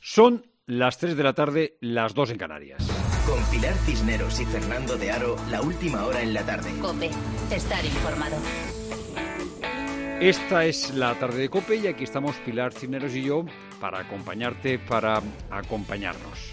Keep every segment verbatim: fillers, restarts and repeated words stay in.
Son las tres de la tarde, las dos en Canarias. Con Pilar Cisneros y Fernando de Aro, la última hora en la tarde. COPE, estar informado. Esta es la tarde de COPE y aquí estamos Pilar Cisneros y yo para acompañarte, para acompañarnos.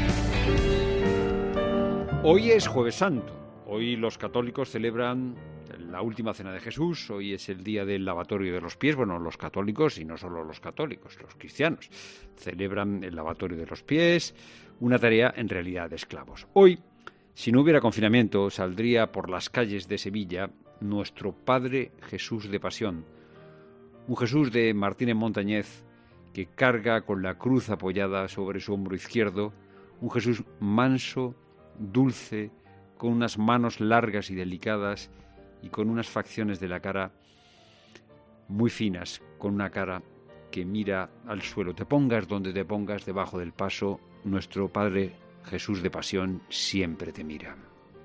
Hoy es Jueves Santo. Hoy los católicos celebran la última cena de Jesús. Hoy es el día del lavatorio de los pies. Bueno, los católicos y no solo los católicos, los cristianos celebran el lavatorio de los pies, una tarea en realidad de esclavos. Hoy, si no hubiera confinamiento, saldría por las calles de Sevilla nuestro Padre Jesús de Pasión, un Jesús de Martínez Montañez que carga con la cruz apoyada sobre su hombro izquierdo, un Jesús manso, dulce, con unas manos largas y delicadas y con unas facciones de la cara muy finas, con una cara que mira al suelo. Te pongas donde te pongas, debajo del paso, nuestro Padre Jesús de Pasión siempre te mira.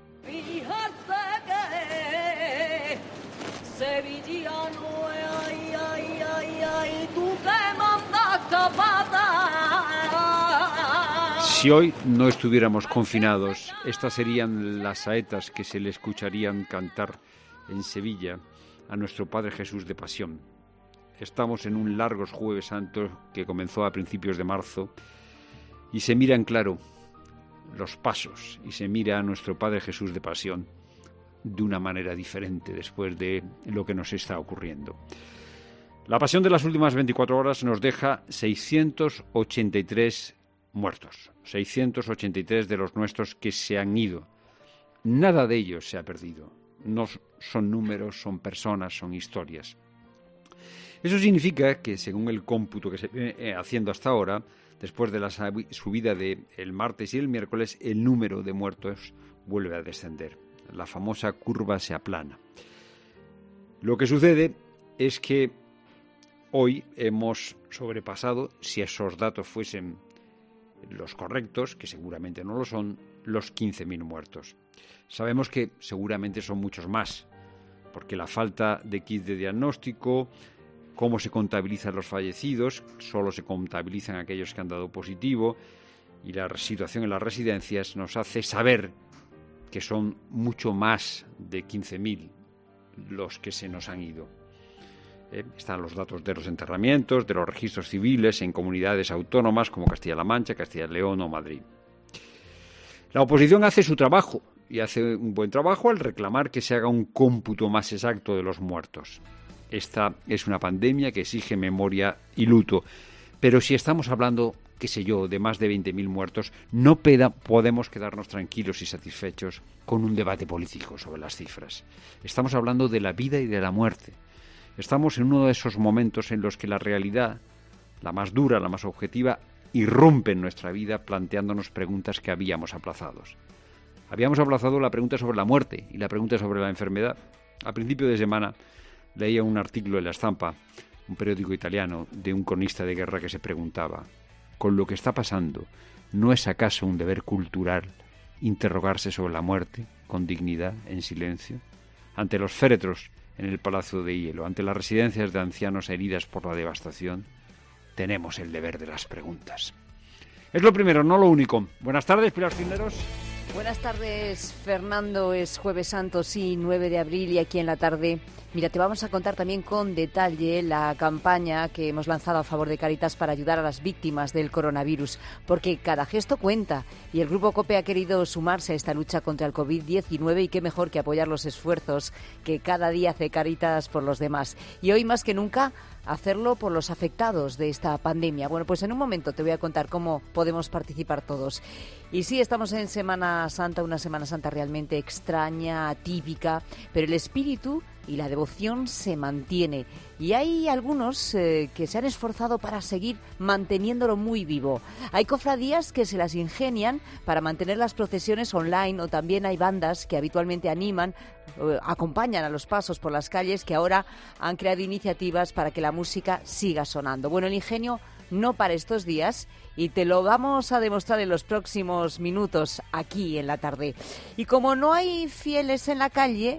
Si hoy no estuviéramos confinados, estas serían las saetas que se le escucharían cantar en Sevilla a nuestro Padre Jesús de Pasión. Estamos en un largo Jueves Santo que comenzó a principios de marzo y se miran claro los pasos y se mira a nuestro Padre Jesús de Pasión de una manera diferente después de lo que nos está ocurriendo. La pasión de las últimas veinticuatro horas nos deja seiscientos ochenta y tres muertos, seiscientos ochenta y tres de los nuestros que se han ido. Nada de ellos se ha perdido. No son números, son personas, son historias. Eso significa que, según el cómputo que se viene haciendo hasta ahora, después de la subida del martes y el miércoles, el número de muertos vuelve a descender. La famosa curva se aplana. Lo que sucede es que hoy hemos sobrepasado, si esos datos fuesen los correctos, que seguramente no lo son, los quince mil muertos. Sabemos que seguramente son muchos más, porque la falta de kits de diagnóstico, cómo se contabilizan los fallecidos, solo se contabilizan aquellos que han dado positivo, y la situación en las residencias nos hace saber que son mucho más de quince mil los que se nos han ido. Eh, están los datos de los enterramientos, de los registros civiles en comunidades autónomas como Castilla-La Mancha, Castilla-León o Madrid. La oposición hace su trabajo y hace un buen trabajo al reclamar que se haga un cómputo más exacto de los muertos. Esta es una pandemia que exige memoria y luto, pero si estamos hablando, qué sé yo, de más de veinte mil muertos, no peda, podemos quedarnos tranquilos y satisfechos con un debate político sobre las cifras. Estamos hablando de la vida y de la muerte. Estamos en uno de esos momentos en los que la realidad, la más dura, la más objetiva, irrumpe en nuestra vida planteándonos preguntas que habíamos aplazado. Habíamos aplazado la pregunta sobre la muerte y la pregunta sobre la enfermedad. A principio de semana leía un artículo en La Stampa, un periódico italiano, de un cronista de guerra que se preguntaba: ¿con lo que está pasando, no es acaso un deber cultural interrogarse sobre la muerte con dignidad, en silencio? Ante los féretros en el Palacio de Hielo, ante las residencias de ancianos heridas por la devastación, tenemos el deber de las preguntas. Es lo primero, no lo único. Buenas tardes, Pilar Cisneros. Buenas tardes, Fernando. Es Jueves Santo, sí, nueve de abril, y aquí en la tarde, mira, te vamos a contar también con detalle la campaña que hemos lanzado a favor de Cáritas para ayudar a las víctimas del coronavirus, porque cada gesto cuenta y el Grupo COPE ha querido sumarse a esta lucha contra el covid diecinueve, y qué mejor que apoyar los esfuerzos que cada día hace Cáritas por los demás. Y hoy más que nunca, hacerlo por los afectados de esta pandemia. Bueno, pues en un momento te voy a contar cómo podemos participar todos. Y sí, estamos en Semana Santa, una Semana Santa realmente extraña, atípica, pero el espíritu y la devoción se mantiene. Y hay algunos eh, que se han esforzado para seguir manteniéndolo muy vivo. Hay cofradías que se las ingenian para mantener las procesiones online, o también hay bandas que habitualmente animan, eh, acompañan a los pasos por las calles, que ahora han creado iniciativas para que la música siga sonando. Bueno, el ingenio no para estos días, y te lo vamos a demostrar en los próximos minutos aquí en la tarde. Y como no hay fieles en la calle,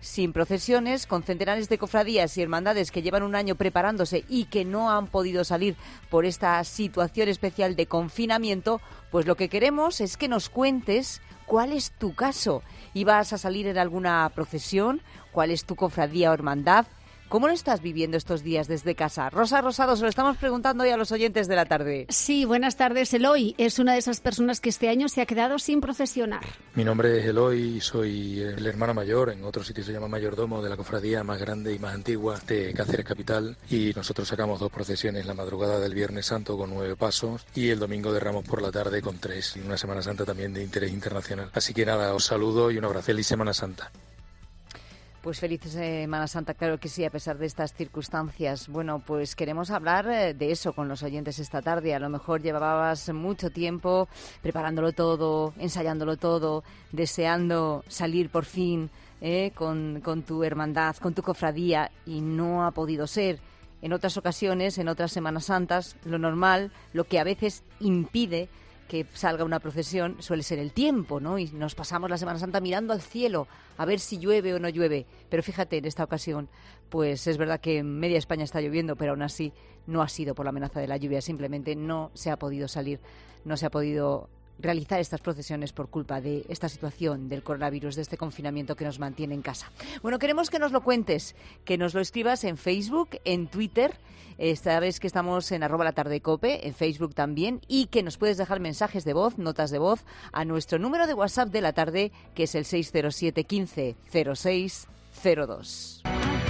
sin procesiones, con centenares de cofradías y hermandades que llevan un año preparándose y que no han podido salir por esta situación especial de confinamiento, pues lo que queremos es que nos cuentes cuál es tu caso. ¿Ibas a salir en alguna procesión? ¿Cuál es tu cofradía o hermandad? ¿Cómo lo estás viviendo estos días desde casa? Rosa Rosado, se lo estamos preguntando hoy a los oyentes de la tarde. Sí, buenas tardes. Eloy es una de esas personas que este año se ha quedado sin procesionar. Mi nombre es Eloy, soy el hermano mayor, en otro sitio se llama mayordomo, de la cofradía más grande y más antigua de Cáceres Capital, y nosotros sacamos dos procesiones la madrugada del Viernes Santo con nueve pasos y el Domingo de Ramos por la tarde con tres, y una Semana Santa también de interés internacional. Así que nada, os saludo y un abrazo. Feliz Semana Santa. Pues feliz Semana Santa, claro que sí, a pesar de estas circunstancias. Bueno, pues queremos hablar de eso con los oyentes esta tarde. A lo mejor llevabas mucho tiempo preparándolo todo, ensayándolo todo, deseando salir por fin eh, con, con tu hermandad, con tu cofradía, y no ha podido ser. En otras ocasiones, en otras Semanas Santas, lo normal, lo que a veces impide que salga una procesión suele ser el tiempo, ¿no? Y nos pasamos la Semana Santa mirando al cielo a ver si llueve o no llueve. Pero fíjate, en esta ocasión, pues es verdad que en media España está lloviendo, pero aún así no ha sido por la amenaza de la lluvia, simplemente no se ha podido salir, no se ha podido realizar estas procesiones por culpa de esta situación del coronavirus, de este confinamiento que nos mantiene en casa. Bueno, queremos que nos lo cuentes, que nos lo escribas en Facebook, en Twitter. Eh, sabes que estamos en arroba la tarde cope, en Facebook también, y que nos puedes dejar mensajes de voz, notas de voz, a nuestro número de WhatsApp de la tarde, que es el seis cero siete, quince, cero seis cero dos.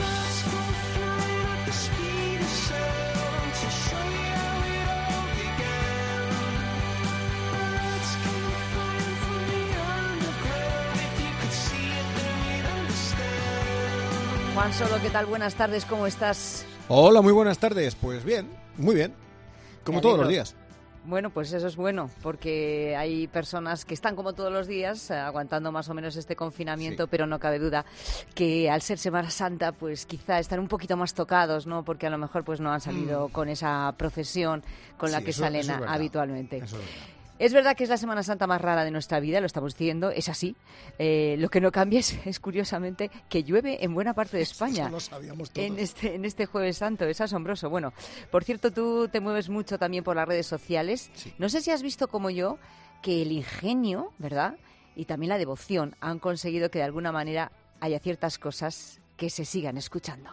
Juan Solo, ¿qué tal? Buenas tardes, ¿cómo estás? Hola, muy buenas tardes. Pues bien, muy bien, como todos los días. Bueno, pues eso es bueno, porque hay personas que están como todos los días eh, aguantando más o menos este confinamiento, sí. Pero no cabe duda que al ser Semana Santa, pues quizá están un poquito más tocados, ¿no? Porque a lo mejor pues no han salido mm. con esa procesión con sí, la que eso, salen eso es habitualmente. Eso es verdad. Es verdad que es la Semana Santa más rara de nuestra vida, lo estamos diciendo, es así. Eh, lo que no cambia es, es, curiosamente, que llueve en buena parte de España. Eso lo sabíamos todos. En este, en este Jueves Santo, es asombroso. Bueno, por cierto, tú te mueves mucho también por las redes sociales. Sí. No sé si has visto como yo que el ingenio, ¿verdad?, y también la devoción han conseguido que de alguna manera haya ciertas cosas que se sigan escuchando.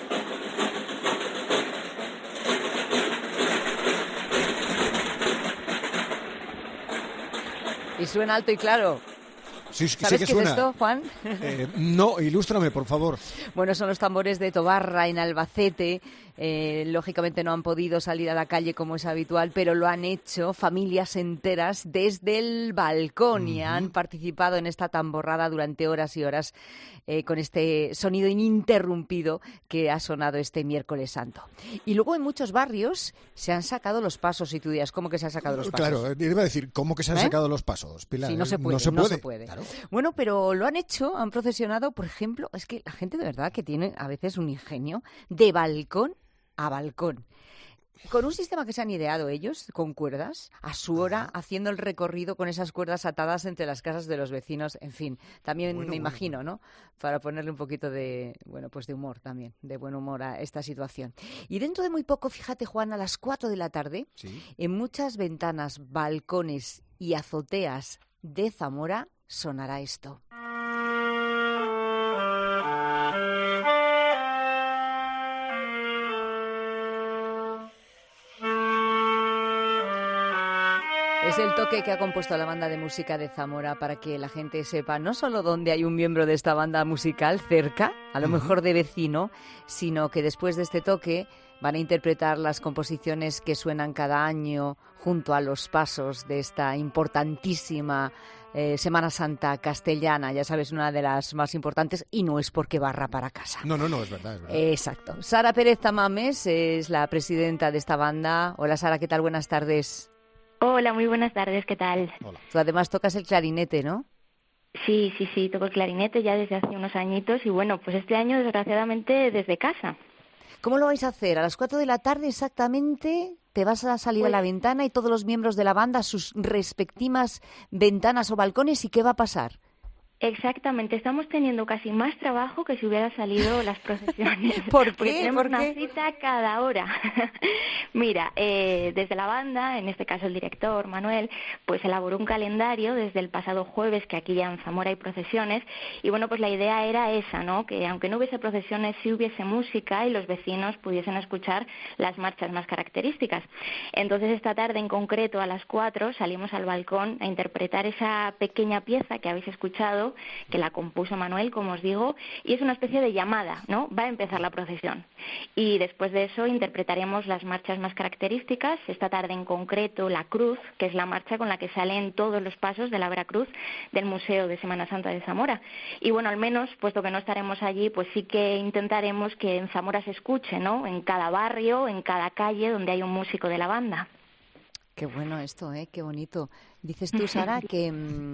Y suena alto y claro. Sí, ¿Sabes sí que qué suena. es esto, Juan? Eh, no, ilústrame, por favor. Bueno, son los tambores de Tobarra en Albacete. Eh, lógicamente no han podido salir a la calle como es habitual, pero lo han hecho familias enteras desde el balcón uh-huh. y han participado en esta tamborrada durante horas y horas eh, con este sonido ininterrumpido que ha sonado este miércoles santo. Y luego en muchos barrios se han sacado los pasos, y tú dirás, ¿cómo que se han sacado los pasos? Claro, iba a decir, ¿cómo que se han ¿Eh? sacado los pasos, Pilar? Sí, no se puede, no se puede. No se puede. Claro. Bueno, pero lo han hecho, han procesionado, por ejemplo, es que la gente de verdad que tiene a veces un ingenio de balcón a balcón, con un sistema que se han ideado ellos, con cuerdas, a su hora, Ajá. haciendo el recorrido con esas cuerdas atadas entre las casas de los vecinos, en fin, también bueno, me bueno, imagino, bueno. ¿no?, para ponerle un poquito de, bueno, pues de humor también, de buen humor a esta situación. Y dentro de muy poco, fíjate, Juan, a las cuatro de la tarde, ¿sí?, en muchas ventanas, balcones y azoteas de Zamora sonará esto. Es el toque que ha compuesto la banda de música de Zamora para que la gente sepa no solo dónde hay un miembro de esta banda musical cerca, a lo mejor de vecino, sino que después de este toque van a interpretar las composiciones que suenan cada año junto a los pasos de esta importantísima eh, Semana Santa castellana, ya sabes, una de las más importantes, y no es porque barra para casa. No, no, no, es verdad, es verdad. Exacto. Sara Pérez Tamames es la presidenta de esta banda. Hola, Sara, ¿qué tal? Buenas tardes. Hola, muy buenas tardes, ¿qué tal? Hola. Tú además tocas el clarinete, ¿no? Sí, sí, sí, toco el clarinete ya desde hace unos añitos y bueno, pues este año desgraciadamente desde casa. ¿Cómo lo vais a hacer? A las cuatro de la tarde exactamente te vas a salir pues... a la ventana y todos los miembros de la banda a sus respectivas ventanas o balcones, ¿y qué va a pasar? Exactamente, estamos teniendo casi más trabajo que si hubieran salido las procesiones. ¿Por qué? Porque tenemos ¿Por una qué? cita cada hora. Mira, eh, desde la banda, en este caso el director Manuel, pues elaboró un calendario desde el pasado jueves, que aquí ya en Zamora hay procesiones, y bueno, pues la idea era esa, ¿no? Que aunque no hubiese procesiones, sí hubiese música y los vecinos pudiesen escuchar las marchas más características. Entonces esta tarde en concreto a las cuatro salimos al balcón a interpretar esa pequeña pieza que habéis escuchado, que la compuso Manuel, como os digo, y es una especie de llamada, ¿no? Va a empezar la procesión. Y después de eso interpretaremos las marchas más características, esta tarde en concreto la Cruz, que es la marcha con la que salen todos los pasos de la Veracruz del Museo de Semana Santa de Zamora. Y bueno, al menos, puesto que no estaremos allí, pues sí que intentaremos que en Zamora se escuche, ¿no? En cada barrio, en cada calle donde hay un músico de la banda. Qué bueno esto, ¿eh? Qué bonito. Dices tú, Sara, que...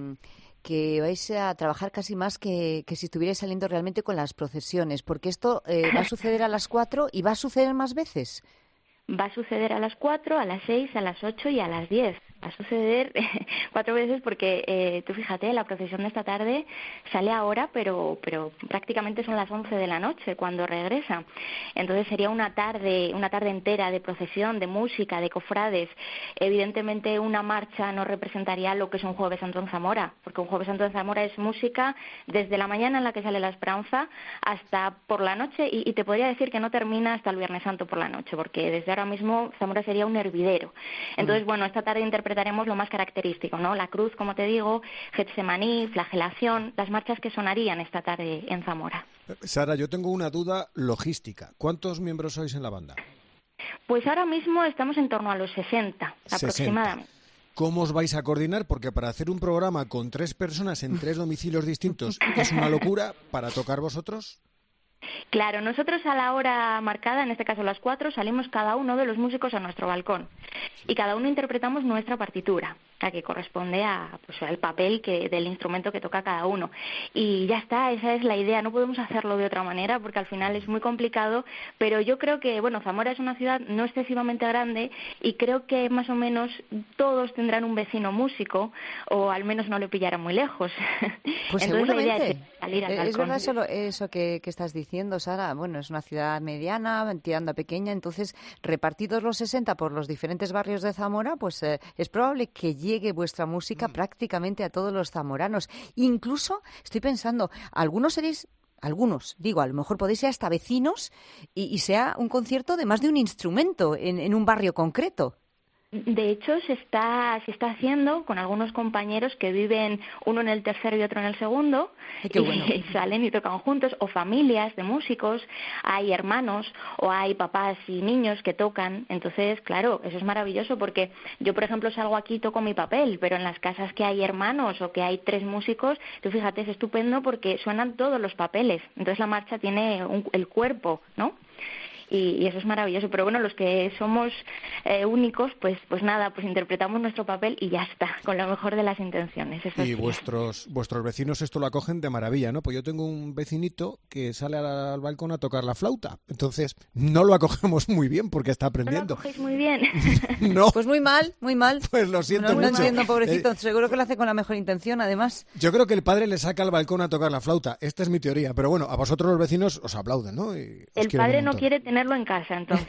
que vais a trabajar casi más que, que si estuvierais saliendo realmente con las procesiones, porque esto eh, va a suceder a las cuatro y va a suceder más veces. Va a suceder a las cuatro, a las seis, a las ocho y a las diez. Va a suceder cuatro veces porque, eh, tú fíjate, la procesión de esta tarde sale ahora, pero pero prácticamente son las once de la noche cuando regresa. Entonces sería una tarde, una tarde entera de procesión, de música, de cofrades. Evidentemente una marcha no representaría lo que es un Jueves Santo en Zamora, porque un Jueves Santo en Zamora es música desde la mañana en la que sale la esperanza hasta por la noche, y, y te podría decir que no termina hasta el Viernes Santo por la noche, porque desde ahora mismo Zamora sería un hervidero. Entonces, bueno, esta tarde interpretamos interpretaremos lo más característico, ¿no? La Cruz, como te digo, Getsemaní, Flagelación, las marchas que sonarían esta tarde en Zamora. Sara, yo tengo una duda logística. ¿Cuántos miembros sois en la banda? Pues ahora mismo estamos en torno a los sesenta, aproximadamente. ¿Cómo os vais a coordinar? Porque para hacer un programa con tres personas en tres domicilios distintos es una locura. ¿Para tocar vosotros? Claro, nosotros a la hora marcada, en este caso las cuatro, salimos cada uno de los músicos a nuestro balcón y cada uno interpretamos nuestra partitura, la que corresponde a, pues, al papel que, del instrumento que toca cada uno. Y ya está, esa es la idea, no podemos hacerlo de otra manera porque al final es muy complicado, pero yo creo que, bueno, Zamora es una ciudad no excesivamente grande y creo que más o menos todos tendrán un vecino músico, o al menos no le pillarán muy lejos. Pues entonces seguramente. La idea es salir al Es balcón. verdad eso, eso que, que estás diciendo, Sara. Bueno, es una ciudad mediana, tirando a pequeña, entonces repartidos los sesenta por los diferentes barrios de Zamora, pues eh, es probable que llegue vuestra música mm. prácticamente a todos los zamoranos. Incluso, estoy pensando, algunos seréis... Algunos, digo, a lo mejor podéis ser hasta vecinos y, y sea un concierto de más de un instrumento en, en un barrio concreto. De hecho, se está se está haciendo con algunos compañeros que viven uno en el tercero y otro en el segundo. Ay, qué bueno. y, y salen y tocan juntos, o familias de músicos, hay hermanos o hay papás y niños que tocan. Entonces, claro, eso es maravilloso porque yo, por ejemplo, salgo aquí y toco mi papel, pero en las casas que hay hermanos o que hay tres músicos, tú fíjate, es estupendo porque suenan todos los papeles. Entonces la marcha tiene un, el cuerpo, ¿no? Y, y eso es maravilloso, pero bueno, los que somos eh, únicos, pues pues nada, pues interpretamos nuestro papel y ya está, con lo mejor de las intenciones. Eso y sí. vuestros vuestros vecinos esto lo acogen de maravilla, ¿no? Pues yo tengo un vecinito que sale al, al balcón a tocar la flauta, entonces no lo acogemos muy bien porque está aprendiendo. ¿No lo acogéis muy bien? No. Pues muy mal, muy mal. Pues lo siento no, mucho. No entiendo, pobrecito, Eh, seguro que lo hace con la mejor intención, además. Yo creo que el padre le saca al balcón a tocar la flauta, esta es mi teoría, pero bueno, a vosotros los vecinos os aplauden, ¿no? Y os el quieren padre un no montón. quiere tenerlo en casa, entonces.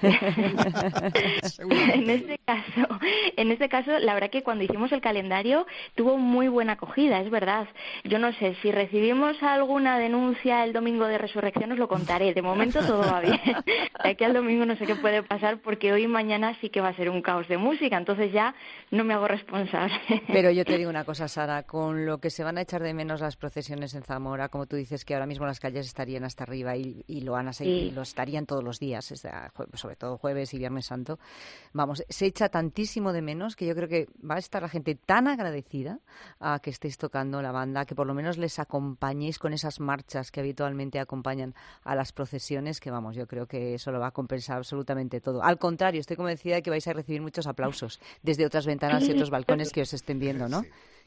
en este caso, en este caso, la verdad que cuando hicimos el calendario tuvo muy buena acogida, es verdad. Yo no sé, si recibimos alguna denuncia el domingo de Resurrección os lo contaré. De momento todo va bien. De aquí al domingo no sé qué puede pasar porque hoy y mañana sí que va a ser un caos de música, entonces ya no me hago responsable. Pero yo te digo una cosa, Sara, con lo que se van a echar de menos las procesiones en Zamora, como tú dices que ahora mismo las calles estarían hasta arriba y, y lo van a seguir, Sí. y lo estarían todos los días, o sea, sobre todo jueves y viernes santo, vamos, se echa tantísimo de menos que yo creo que va a estar la gente tan agradecida a que estéis tocando la banda, que por lo menos les acompañéis con esas marchas que habitualmente acompañan a las procesiones, que vamos, yo creo que eso lo va a compensar absolutamente todo. Al contrario, estoy convencida de que vais a recibir muchos aplausos desde otras ventanas y otros balcones que os estén viendo, ¿no?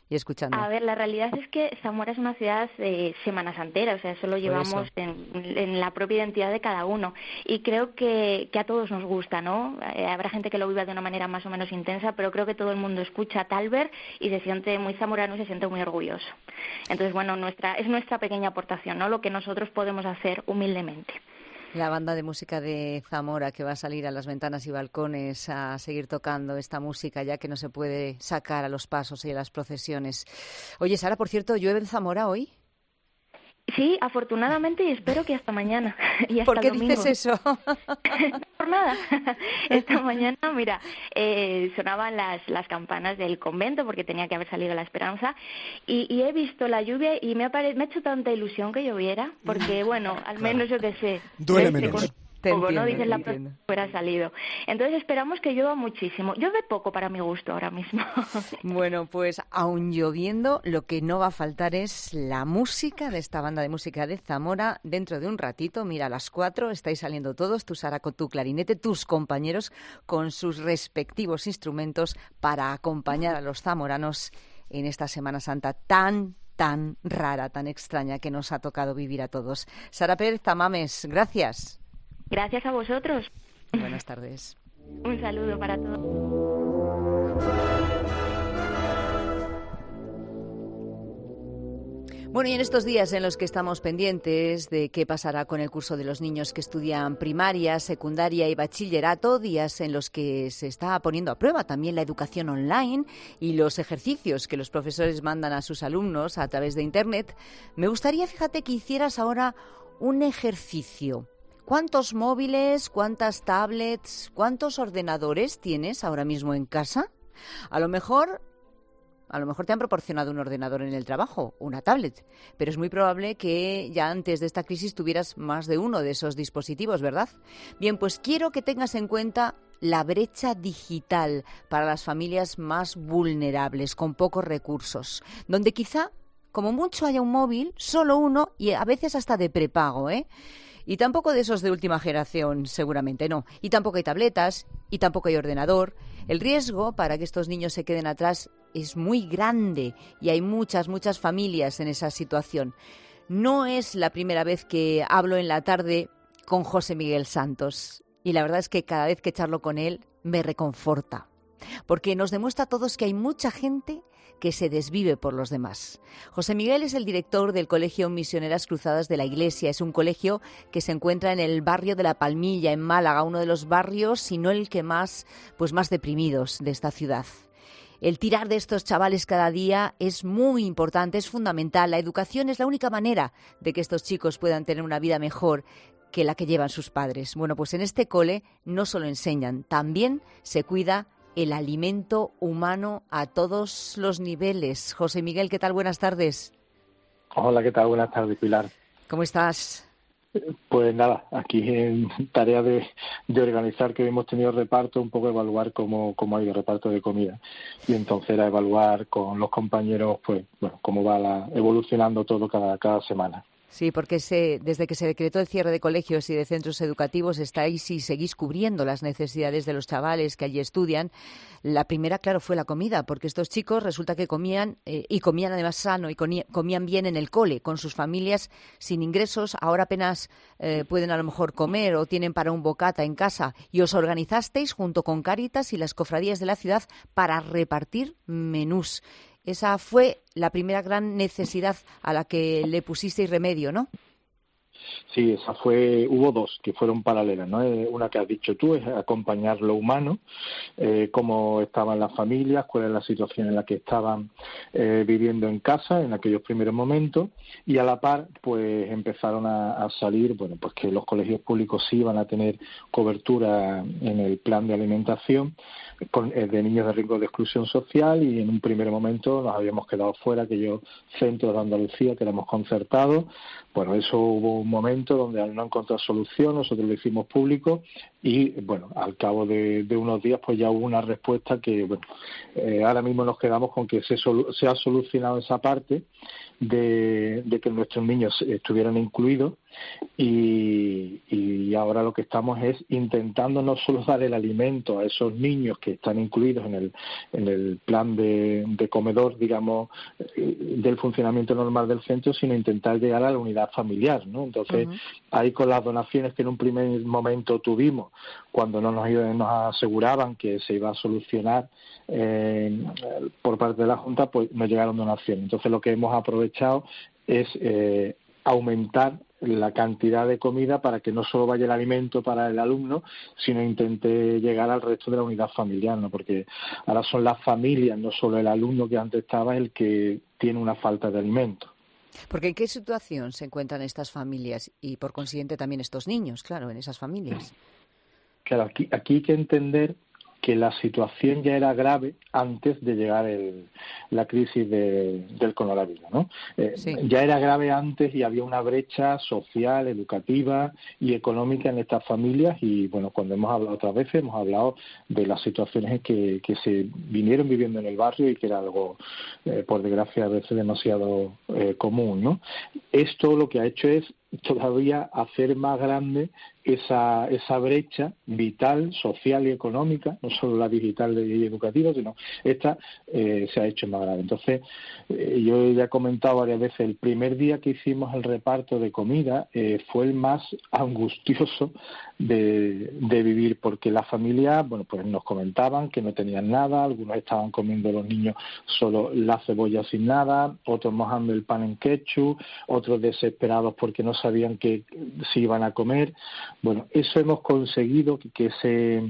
y escuchando. A ver, la realidad es que Zamora es una ciudad de Semana Santera, o sea, eso lo llevamos en, en la propia identidad de cada uno. Y creo que, que a todos nos gusta, ¿no? Eh, habrá gente que lo viva de una manera más o menos intensa, pero creo que todo el mundo escucha Talver y se siente muy zamorano y se siente muy orgulloso. Entonces, bueno, nuestra es nuestra pequeña aportación, ¿no? Lo que nosotros podemos hacer humildemente. La banda de música de Zamora que va a salir a las ventanas y balcones a seguir tocando esta música ya que no se puede sacar a los pasos y a las procesiones. Oye, Sara, por cierto, ¿llueve en Zamora hoy? Sí, afortunadamente, y espero que hasta mañana. Y hasta ¿Por qué el domingo. dices eso? No por nada. Esta mañana, mira, eh, sonaban las, las campanas del convento porque tenía que haber salido la Esperanza y, y he visto la lluvia y me ha, pare... me ha hecho tanta ilusión que lloviera porque, bueno, al menos yo qué sé. Duele ¿ves? menos. Te Poco, entiendo, ¿no? Dices te la entiendo. próxima hubiera salido. Entonces esperamos que llueva muchísimo. Llueve poco para mi gusto ahora mismo. Bueno, pues aún lloviendo, lo que no va a faltar es la música de esta banda de música de Zamora. Dentro de un ratito, mira, a las cuatro estáis saliendo todos, tú Sara con tu clarinete, tus compañeros con sus respectivos instrumentos para acompañar a los zamoranos en esta Semana Santa tan tan rara, tan extraña que nos ha tocado vivir a todos. Sara Pérez Tamames, gracias. Gracias a vosotros. Buenas tardes. Un saludo para todos. Bueno, y en estos días en los que estamos pendientes de qué pasará con el curso de los niños que estudian primaria, secundaria y bachillerato, días en los que se está poniendo a prueba también la educación online y los ejercicios que los profesores mandan a sus alumnos a través de Internet, me gustaría, fíjate, que hicieras ahora un ejercicio. ¿Cuántos móviles, cuántas tablets, cuántos ordenadores tienes ahora mismo en casa? A lo mejor... A lo mejor te han proporcionado un ordenador en el trabajo, una tablet, pero es muy probable que ya antes de esta crisis tuvieras más de uno de esos dispositivos, ¿verdad? Bien, pues quiero que tengas en cuenta la brecha digital para las familias más vulnerables, con pocos recursos, donde quizá, como mucho, haya un móvil, solo uno, y a veces hasta de prepago, ¿eh? Y tampoco de esos de última generación, seguramente no. Y tampoco hay tabletas, y tampoco hay ordenador. El riesgo para que estos niños se queden atrás es muy grande y hay muchas, muchas familias en esa situación. No es la primera vez que hablo en la tarde con José Miguel Santos y la verdad es que cada vez que charlo con él me reconforta, porque nos demuestra a todos que hay mucha gente que se desvive por los demás. José Miguel es el director del Colegio Misioneras Cruzadas de la Iglesia. Es un colegio que se encuentra en el barrio de La Palmilla, en Málaga, uno de los barrios, si no el que más, pues más deprimidos de esta ciudad. El tirar de estos chavales cada día es muy importante, es fundamental. La educación es la única manera de que estos chicos puedan tener una vida mejor que la que llevan sus padres. Bueno, pues en este cole no solo enseñan, también se cuida el alimento humano a todos los niveles. José Miguel, ¿qué tal? Buenas tardes. Hola, ¿qué tal? Buenas tardes, Pilar. ¿Cómo estás? Pues nada, aquí en tarea de, de organizar, que hemos tenido reparto, un poco evaluar cómo, cómo ha ido el reparto de comida. Y entonces era evaluar con los compañeros, pues, bueno, cómo va la, evolucionando todo cada, cada semana. Sí, porque se, desde que se decretó el cierre de colegios y de centros educativos estáis y seguís cubriendo las necesidades de los chavales que allí estudian. La primera, claro, fue la comida, porque estos chicos resulta que comían eh, y comían además sano y comían bien en el cole, con sus familias sin ingresos. Ahora apenas eh, pueden a lo mejor comer o tienen para un bocata en casa. Y os organizasteis junto con Cáritas y las cofradías de la ciudad para repartir menús. Esa fue la primera gran necesidad a la que le pusisteis remedio, ¿no? Sí, esa fue, hubo dos que fueron paralelas, ¿no? Una que has dicho tú es acompañar lo humano, eh, cómo estaban las familias, cuál es la situación en la que estaban eh, viviendo en casa en aquellos primeros momentos, y a la par pues empezaron a, a salir, bueno, pues que los colegios públicos sí iban a tener cobertura en el plan de alimentación con, eh, de niños de riesgo de exclusión social, y en un primer momento nos habíamos quedado fuera aquellos centros de Andalucía que éramos concertados. Bueno, eso hubo un momento donde al no encontrar solución nosotros lo hicimos público y bueno, al cabo de, de unos días pues ya hubo una respuesta que bueno, eh, ahora mismo nos quedamos con que se, solu- se ha solucionado esa parte de, de que nuestros niños estuvieran incluidos, y, y ahora lo que estamos es intentando no solo dar el alimento a esos niños que están incluidos en el, en el plan de, de comedor, digamos, del funcionamiento normal del centro, sino intentar llegar a la unidad familiar, ¿no? Entonces, uh-huh. ahí con las donaciones que en un primer momento tuvimos, cuando no nos, nos aseguraban que se iba a solucionar eh, por parte de la Junta, pues nos llegaron donaciones. Entonces, lo que hemos aprovechado es eh, aumentar la cantidad de comida para que no solo vaya el alimento para el alumno, sino intente llegar al resto de la unidad familiar, ¿no? Porque ahora son las familias, no solo el alumno que antes estaba, el que tiene una falta de alimento. Porque ¿en qué situación se encuentran estas familias y, por consiguiente, también estos niños, claro, en esas familias? Claro, aquí, aquí hay que entender que la situación ya era grave antes de llegar el, la crisis de, del coronavirus, ¿no? Eh, sí. Ya era grave antes y había una brecha social, educativa y económica en estas familias y, bueno, cuando hemos hablado otras veces, hemos hablado de las situaciones que, que se vinieron viviendo en el barrio y que era algo, eh, por desgracia, a veces demasiado eh, común, ¿no? Esto lo que ha hecho es todavía hacer más grande esa esa brecha vital, social y económica, no solo la digital y educativa, sino esta eh, se ha hecho más grande. Entonces, eh, yo ya he comentado varias veces, el primer día que hicimos el reparto de comida eh, fue el más angustioso de, de vivir, porque las familias, bueno, pues nos comentaban que no tenían nada, algunos estaban comiendo los niños solo la cebolla sin nada, otros mojando el pan en ketchup, otros desesperados porque no sabían que si iban a comer. Bueno, eso hemos conseguido que, que se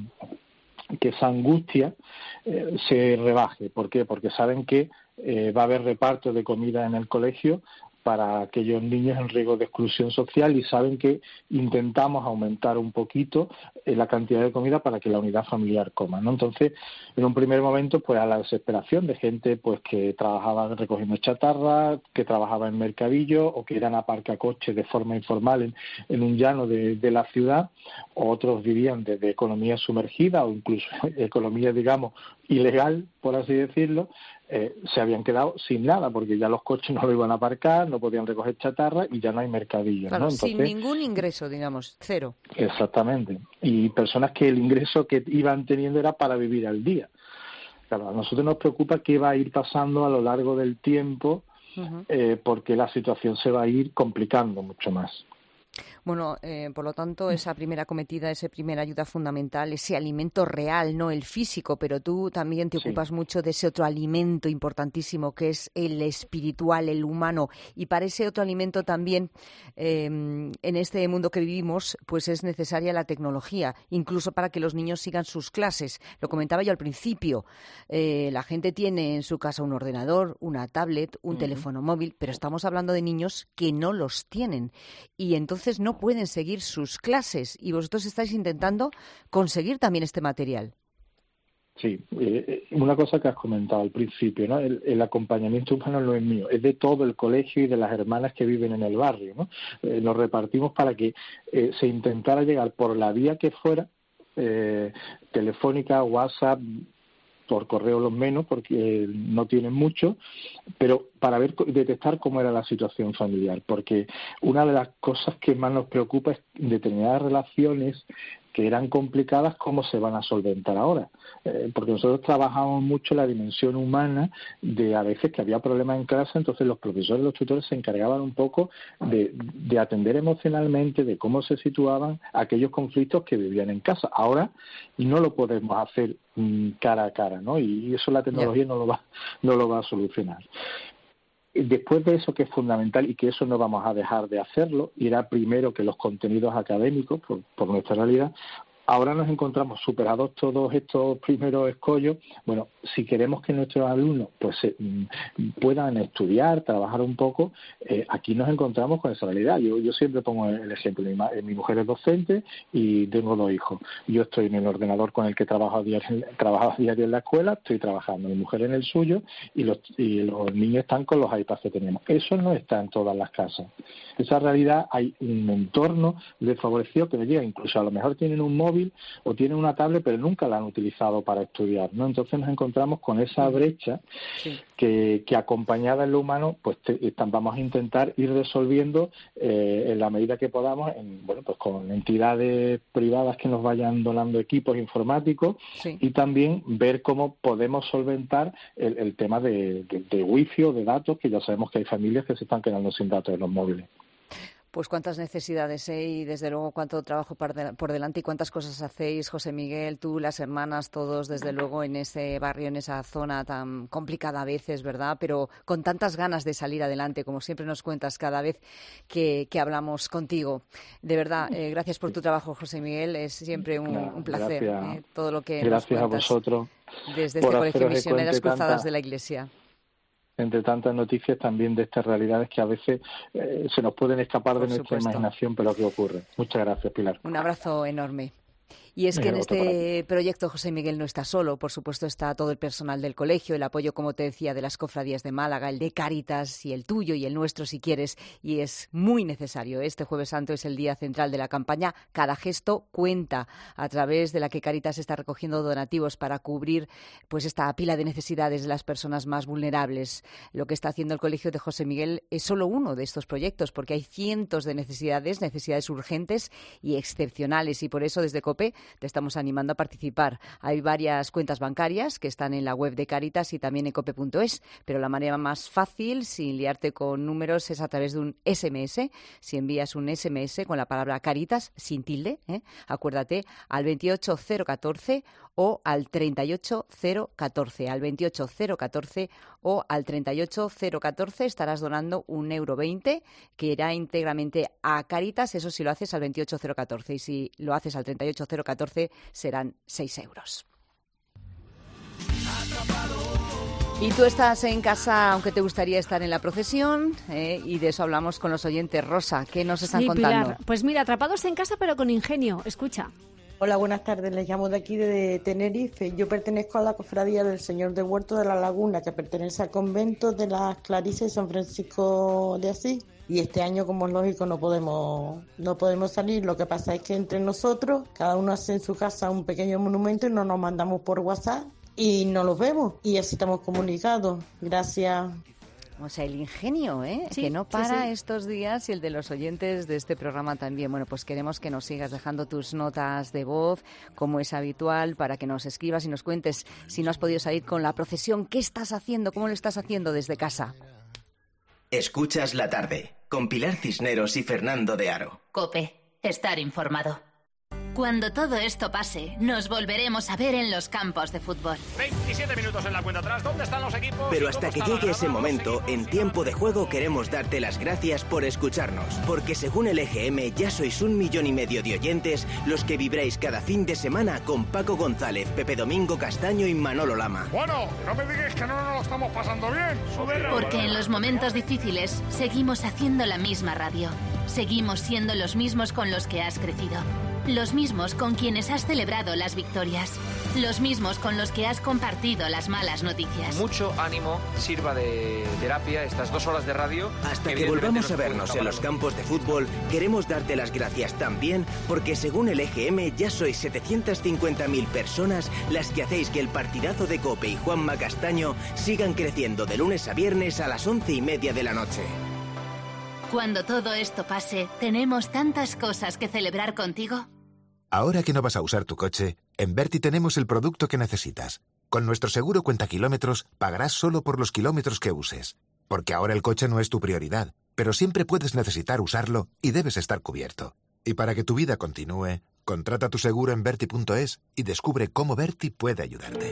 que esa angustia eh, se rebaje. ¿Por qué? Porque saben que eh, va a haber reparto de comida en el colegio para aquellos niños en riesgo de exclusión social y saben que intentamos aumentar un poquito eh, la cantidad de comida para que la unidad familiar coma, ¿no? Entonces, en un primer momento, pues a la desesperación de gente pues que trabajaba recogiendo chatarra, que trabajaba en mercadillo o que eran aparcacoches de forma informal en, en un llano de, de la ciudad, o otros vivían desde economía sumergida o incluso economía, digamos, ilegal, por así decirlo, eh, se habían quedado sin nada porque ya los coches no lo iban a aparcar, no podían recoger chatarra y ya no hay mercadillo, claro, ¿no? Entonces, sin ningún ingreso, digamos, cero. Exactamente. Y personas que el ingreso que iban teniendo era para vivir al día. Claro, a nosotros nos preocupa qué va a ir pasando a lo largo del tiempo, uh-huh. eh, porque la situación se va a ir complicando mucho más. Bueno, eh, por lo tanto, esa primera acometida, esa primera ayuda fundamental, ese alimento real, no el físico, pero tú también te ocupas sí. mucho de ese otro alimento importantísimo que es el espiritual, el humano. Y para ese otro alimento también, eh, en este mundo que vivimos, pues es necesaria la tecnología, incluso para que los niños sigan sus clases. Lo comentaba yo al principio, eh, la gente tiene en su casa un ordenador, una tablet, un uh-huh. teléfono móvil, pero estamos hablando de niños que no los tienen y entonces no pueden seguir sus clases y vosotros estáis intentando conseguir también este material. Sí, eh, una cosa que has comentado al principio, ¿no? El, el acompañamiento humano no es mío, es de todo el colegio y de las hermanas que viven en el barrio, ¿no? Eh, nos repartimos para que eh, se intentara llegar por la vía que fuera, eh, telefónica, WhatsApp, por correo los menos, porque no tienen mucho, pero para ver detectar cómo era la situación familiar, porque una de las cosas que más nos preocupa es determinadas relaciones que eran complicadas, cómo se van a solventar ahora. Eh, porque nosotros trabajamos mucho la dimensión humana de a veces que había problemas en clase, entonces los profesores y los tutores se encargaban un poco de, de atender emocionalmente, de cómo se situaban aquellos conflictos que vivían en casa. Ahora no lo podemos hacer mm, cara a cara, ¿no? Y eso la tecnología yeah. no lo va, no lo va a solucionar. Después de eso, que es fundamental y que eso no vamos a dejar de hacerlo, irá primero que los contenidos académicos, por, por nuestra realidad. Ahora nos encontramos superados todos estos primeros escollos. Bueno, si queremos que nuestros alumnos pues eh, puedan estudiar, trabajar un poco, eh, aquí nos encontramos con esa realidad. Yo, yo siempre pongo el ejemplo. Mi, mi mujer es docente y tengo dos hijos. Yo estoy en el ordenador con el que trabajo a diario, trabajo a diario en la escuela, estoy trabajando, mi mujer en el suyo y los, y los niños están con los iPads que tenemos. Eso no está en todas las casas. Esa realidad, hay un entorno desfavorecido que les llega. Incluso a lo mejor tienen un móvil móvil o tienen una tablet pero nunca la han utilizado para estudiar, ¿no? Entonces nos encontramos con esa brecha sí. que, que acompañada en lo humano, pues te, vamos a intentar ir resolviendo eh, en la medida que podamos, en, bueno, pues con entidades privadas que nos vayan donando equipos informáticos sí. y también ver cómo podemos solventar el, el tema de, de, de wifi o de datos, que ya sabemos que hay familias que se están quedando sin datos en los móviles. Pues cuántas necesidades ¿eh? y desde luego cuánto trabajo por delante y cuántas cosas hacéis, José Miguel, tú, las hermanas, todos desde luego en ese barrio, en esa zona tan complicada a veces, ¿verdad? Pero con tantas ganas de salir adelante, como siempre nos cuentas cada vez que, que hablamos contigo. De verdad, eh, gracias por tu trabajo, José Miguel, es siempre un, un placer eh, todo lo que gracias nos a vosotros desde este Colegio Misioneras Cruzadas tanta... de la Iglesia. Entre tantas noticias también de estas realidades que a veces eh, se nos pueden escapar Por de nuestra supuesto. imaginación, pero que ocurre. Muchas gracias, Pilar. Un abrazo enorme. Y es que en este proyecto José Miguel no está solo, por supuesto está todo el personal del colegio, el apoyo, como te decía, de las cofradías de Málaga, el de Cáritas y el tuyo y el nuestro si quieres, y es muy necesario. Este Jueves Santo es el día central de la campaña Cada gesto cuenta, a través de la que Cáritas está recogiendo donativos para cubrir pues esta pila de necesidades de las personas más vulnerables. Lo que está haciendo el colegio de José Miguel es solo uno de estos proyectos, porque hay cientos de necesidades, necesidades urgentes y excepcionales, y por eso desde COPE te estamos animando a participar. Hay varias cuentas bancarias que están en la web de Cáritas y también en cope punto es, pero la manera más fácil, sin liarte con números, es a través de un ese eme ese. Si envías un ese eme ese con la palabra Cáritas, sin tilde, ¿eh? acuérdate, al veintiocho cero catorce o al treinta y ocho cero catorce, al veintiocho cero catorce o al treinta y ocho cero catorce estarás donando un euro veinte que irá íntegramente a Cáritas, eso si lo haces al veintiocho cero catorce, y si lo haces al treinta y ocho cero catorce serán seis euros. Y tú estás en casa, aunque te gustaría estar en la procesión, ¿eh? y de eso hablamos con los oyentes. Rosa, ¿qué nos están sí, contando? Pilar. Pues mira, atrapados en casa pero con ingenio. Escucha. Hola, buenas tardes. Les llamo de aquí de Tenerife. Yo pertenezco a la cofradía del Señor del Huerto de la Laguna, que pertenece al convento de las Clarisas de San Francisco de Asís. Y este año, como es lógico, no podemos no podemos salir. Lo que pasa es que entre nosotros, cada uno hace en su casa un pequeño monumento y nos nos mandamos por WhatsApp y no los vemos. Y así estamos comunicados. Gracias. O sea, el ingenio, ¿eh? Sí, que no para sí, sí. estos días, y el de los oyentes de este programa también. Bueno, pues queremos que nos sigas dejando tus notas de voz, como es habitual, para que nos escribas y nos cuentes si no has podido salir con la procesión. ¿Qué estás haciendo? ¿Cómo lo estás haciendo desde casa? Escuchas La Tarde, con Pilar Cisneros y Fernando de Aro. COPE, estar informado. Cuando todo esto pase, nos volveremos a ver en los campos de fútbol. veintisiete minutos en la cuenta atrás. ¿Dónde están los equipos? Pero hasta que llegue ese momento, en Tiempo de Juego queremos darte las gracias por escucharnos. Porque según el E G M, ya sois un millón y medio de oyentes los que vibráis cada fin de semana con Paco González, Pepe Domingo Castaño y Manolo Lama. Bueno, no me digáis que no nos lo estamos pasando bien. Sube. Porque en los momentos difíciles seguimos haciendo la misma radio. Seguimos siendo los mismos con los que has crecido. Los mismos con quienes has celebrado las victorias. Los mismos con los que has compartido las malas noticias. Mucho ánimo, sirva de terapia estas dos horas de radio. Hasta que volvamos a vernos en los campos de fútbol, queremos darte las gracias también porque según el E G M ya sois setecientas cincuenta mil personas las que hacéis que el partidazo de COPE y Juanma Castaño sigan creciendo de lunes a viernes a las once y media de la noche. Cuando todo esto pase, tenemos tantas cosas que celebrar contigo. Ahora que no vas a usar tu coche, en Berti tenemos el producto que necesitas. Con nuestro seguro cuenta kilómetros, pagarás solo por los kilómetros que uses. Porque ahora el coche no es tu prioridad, pero siempre puedes necesitar usarlo y debes estar cubierto. Y para que tu vida continúe, contrata tu seguro en Berti punto es y descubre cómo Berti puede ayudarte.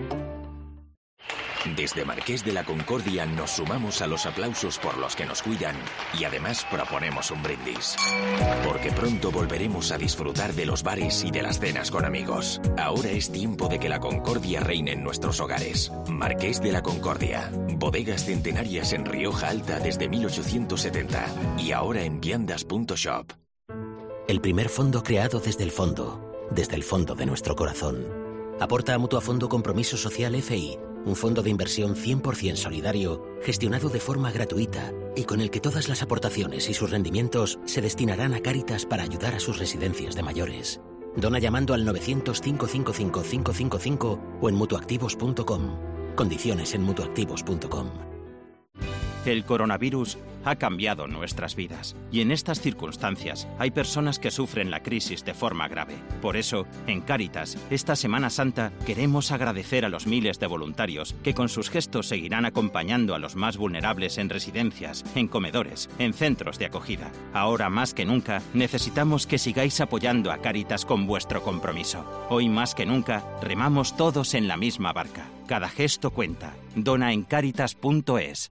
Desde Marqués de la Concordia nos sumamos a los aplausos por los que nos cuidan y además proponemos un brindis. Porque pronto volveremos a disfrutar de los bares y de las cenas con amigos. Ahora es tiempo de que la concordia reine en nuestros hogares. Marqués de la Concordia. Bodegas centenarias en Rioja Alta desde mil ochocientos setenta y ahora en viandas punto shop. El primer fondo creado desde el fondo, desde el fondo de nuestro corazón. Aporta a Mutuafondo Compromiso Social F I, un fondo de inversión cien por ciento solidario, gestionado de forma gratuita y con el que todas las aportaciones y sus rendimientos se destinarán a Cáritas para ayudar a sus residencias de mayores. Dona llamando al novecientos, cinco cinco cinco, cinco cinco cinco o en mutuactivos punto com. Condiciones en mutuactivos punto com. El coronavirus ha cambiado nuestras vidas y en estas circunstancias hay personas que sufren la crisis de forma grave. Por eso, en Cáritas, esta Semana Santa queremos agradecer a los miles de voluntarios que con sus gestos seguirán acompañando a los más vulnerables en residencias, en comedores, en centros de acogida. Ahora más que nunca, necesitamos que sigáis apoyando a Cáritas con vuestro compromiso. Hoy más que nunca, remamos todos en la misma barca. Cada gesto cuenta. Dona en cáritas punto es.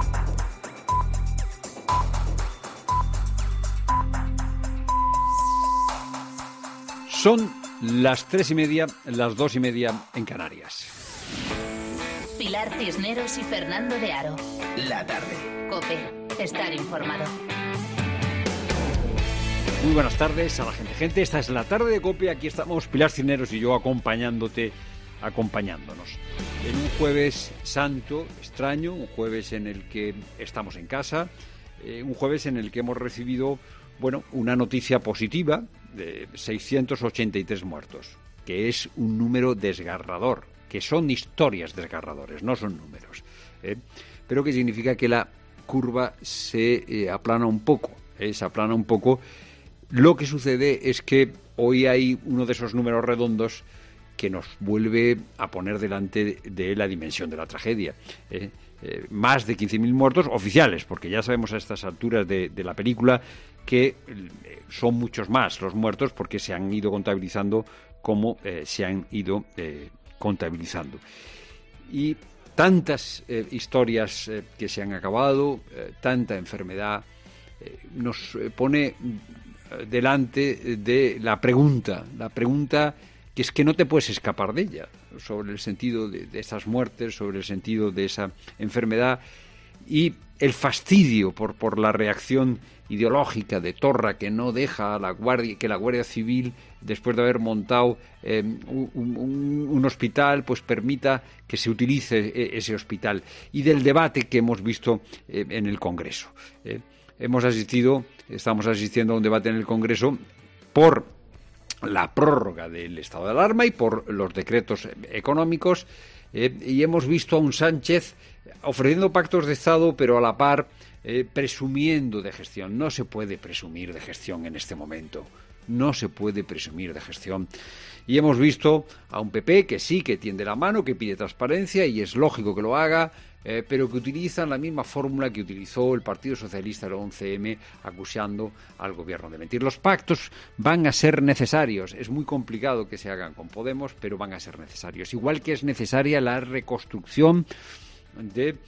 Son las tres y media, las dos y media en Canarias. Pilar Cisneros y Fernando de Aro. La tarde. COPE. Estar informado. Muy buenas tardes a la gente. Gente, esta es la tarde de COPE. Aquí estamos Pilar Cisneros y yo acompañándote, acompañándonos. En un jueves santo, extraño, un jueves en el que estamos en casa, eh, un jueves en el que hemos recibido, bueno, una noticia positiva de seiscientos ochenta y tres muertos, que es un número desgarrador, que son historias desgarradores, no son números, ¿eh? Pero que significa que la curva se eh, aplana un poco, ¿eh? se aplana un poco. Lo que sucede es que hoy hay uno de esos números redondos que nos vuelve a poner delante de, de la dimensión de la tragedia. ¿eh? Eh, más de quince mil muertos oficiales, porque ya sabemos a estas alturas de, de la película que eh, son muchos más los muertos porque se han ido contabilizando como eh, se han ido eh, contabilizando. Y tantas eh, historias eh, que se han acabado, eh, tanta enfermedad, eh, nos eh, pone eh, delante de la pregunta, la pregunta que es que no te puedes escapar de ella, sobre el sentido de, de esas muertes, sobre el sentido de esa enfermedad y el fastidio por, por la reacción ideológica de Torra que no deja a la Guardia, que la Guardia Civil, después de haber montado eh, un, un, un hospital, pues permita que se utilice ese hospital, y del debate que hemos visto eh, en el Congreso. Eh, hemos asistido, estamos asistiendo a un debate en el Congreso por la prórroga del estado de alarma y por los decretos económicos, eh, y hemos visto a un Sánchez ofreciendo pactos de Estado, pero a la par eh, presumiendo de gestión. No se puede presumir de gestión en este momento. No se puede presumir de gestión. Y hemos visto a un P P que sí, que tiende la mano, que pide transparencia, y es lógico que lo haga, eh, pero que utilizan la misma fórmula que utilizó el Partido Socialista el once eme, acusando al gobierno de mentir. Los pactos van a ser necesarios. Es muy complicado que se hagan con Podemos, pero van a ser necesarios. Igual que es necesaria la reconstrucción de eh,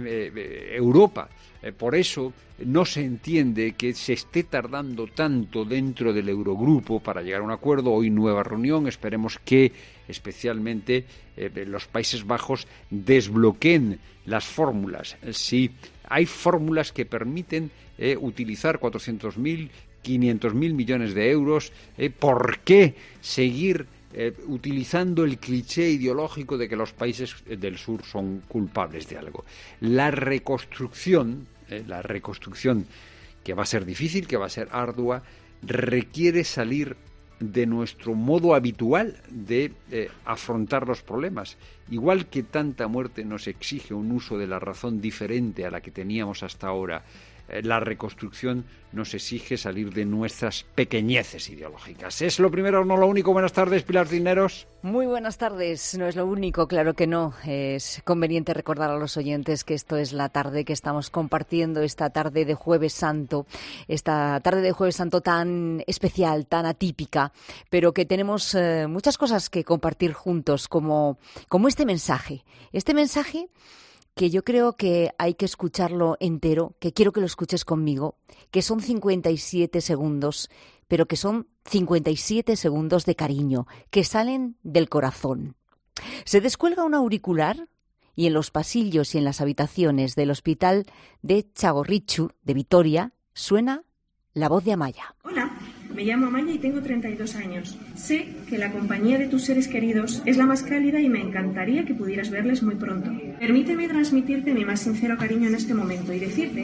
eh, Europa. Eh, por eso no se entiende que se esté tardando tanto dentro del Eurogrupo para llegar a un acuerdo. Hoy nueva reunión, esperemos que especialmente eh, los Países Bajos desbloqueen las fórmulas. Si hay fórmulas que permiten eh, utilizar cuatrocientos mil, quinientos mil millones de euros, eh, ¿por qué seguir Eh, utilizando el cliché ideológico de que los países del sur son culpables de algo? La reconstrucción, eh, la reconstrucción que va a ser difícil, que va a ser ardua, requiere salir de nuestro modo habitual de eh, afrontar los problemas. Igual que tanta muerte nos exige un uso de la razón diferente a la que teníamos hasta ahora, eh, la reconstrucción nos exige salir de nuestras pequeñeces ideológicas. ¿Es lo primero o no lo único? Buenas tardes, Pilar Cisneros. Muy buenas tardes. No es lo único, claro que no. Es conveniente recordar a los oyentes que esto es la tarde que estamos compartiendo, esta tarde de Jueves Santo, esta tarde de Jueves Santo tan especial, tan atípica, pero que tenemos eh, muchas cosas que compartir juntos, como, como este mensaje. Este mensaje que yo creo que hay que escucharlo entero, que quiero que lo escuches conmigo, que son cincuenta y siete segundos, pero que son cincuenta y siete segundos de cariño, que salen del corazón. Se descuelga un auricular y en los pasillos y en las habitaciones del hospital de Txagorritxu, de Vitoria, suena la voz de Amaya. Hola, me llamo Amaya y tengo treinta y dos años. Sé que la compañía de tus seres queridos es la más cálida y me encantaría que pudieras verles muy pronto. Permíteme transmitirte mi más sincero cariño en este momento y decirte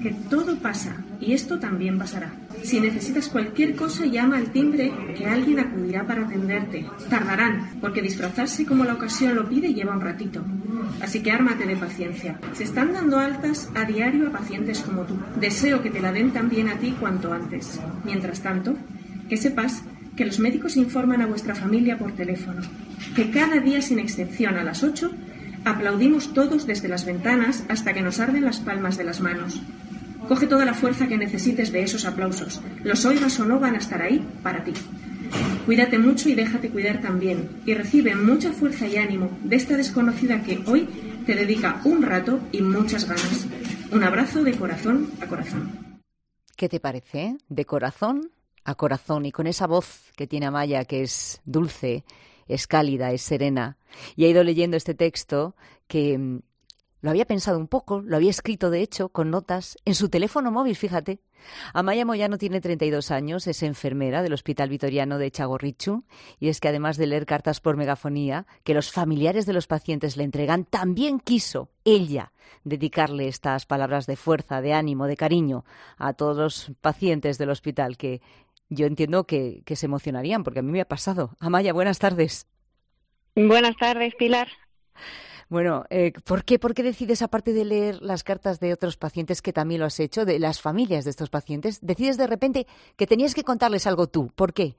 que todo pasa y esto también pasará. Si necesitas cualquier cosa, llama al timbre que alguien acudirá para atenderte. Tardarán, porque disfrazarse como la ocasión lo pide lleva un ratito. Así que ármate de paciencia. Se están dando altas a diario a pacientes como tú. Deseo que te la den también a ti cuanto antes. Mientras tanto, que sepas que los médicos informan a vuestra familia por teléfono, que cada día sin excepción a las ocho aplaudimos todos desde las ventanas hasta que nos arden las palmas de las manos. Coge toda la fuerza que necesites de esos aplausos. Los oigas o no van a estar ahí para ti. Cuídate mucho y déjate cuidar también. Y recibe mucha fuerza y ánimo de esta desconocida que hoy te dedica un rato y muchas ganas. Un abrazo de corazón a corazón. ¿Qué te parece? De corazón a corazón. Y con esa voz que tiene Amaya, que es dulce, es cálida, es serena. Y he ido leyendo este texto que lo había pensado un poco, lo había escrito de hecho con notas en su teléfono móvil, fíjate. Amaya Moyano tiene treinta y dos años, es enfermera del Hospital Vitoriano de Txagorritxu y es que además de leer cartas por megafonía que los familiares de los pacientes le entregan, también quiso ella dedicarle estas palabras de fuerza, de ánimo, de cariño a todos los pacientes del hospital que yo entiendo que, que se emocionarían porque a mí me ha pasado. Amaya, buenas tardes. Buenas tardes, Pilar. Bueno, eh, ¿por qué, ¿por qué decides, aparte de leer las cartas de otros pacientes, que también lo has hecho, de las familias de estos pacientes, decides de repente que tenías que contarles algo tú? ¿Por qué?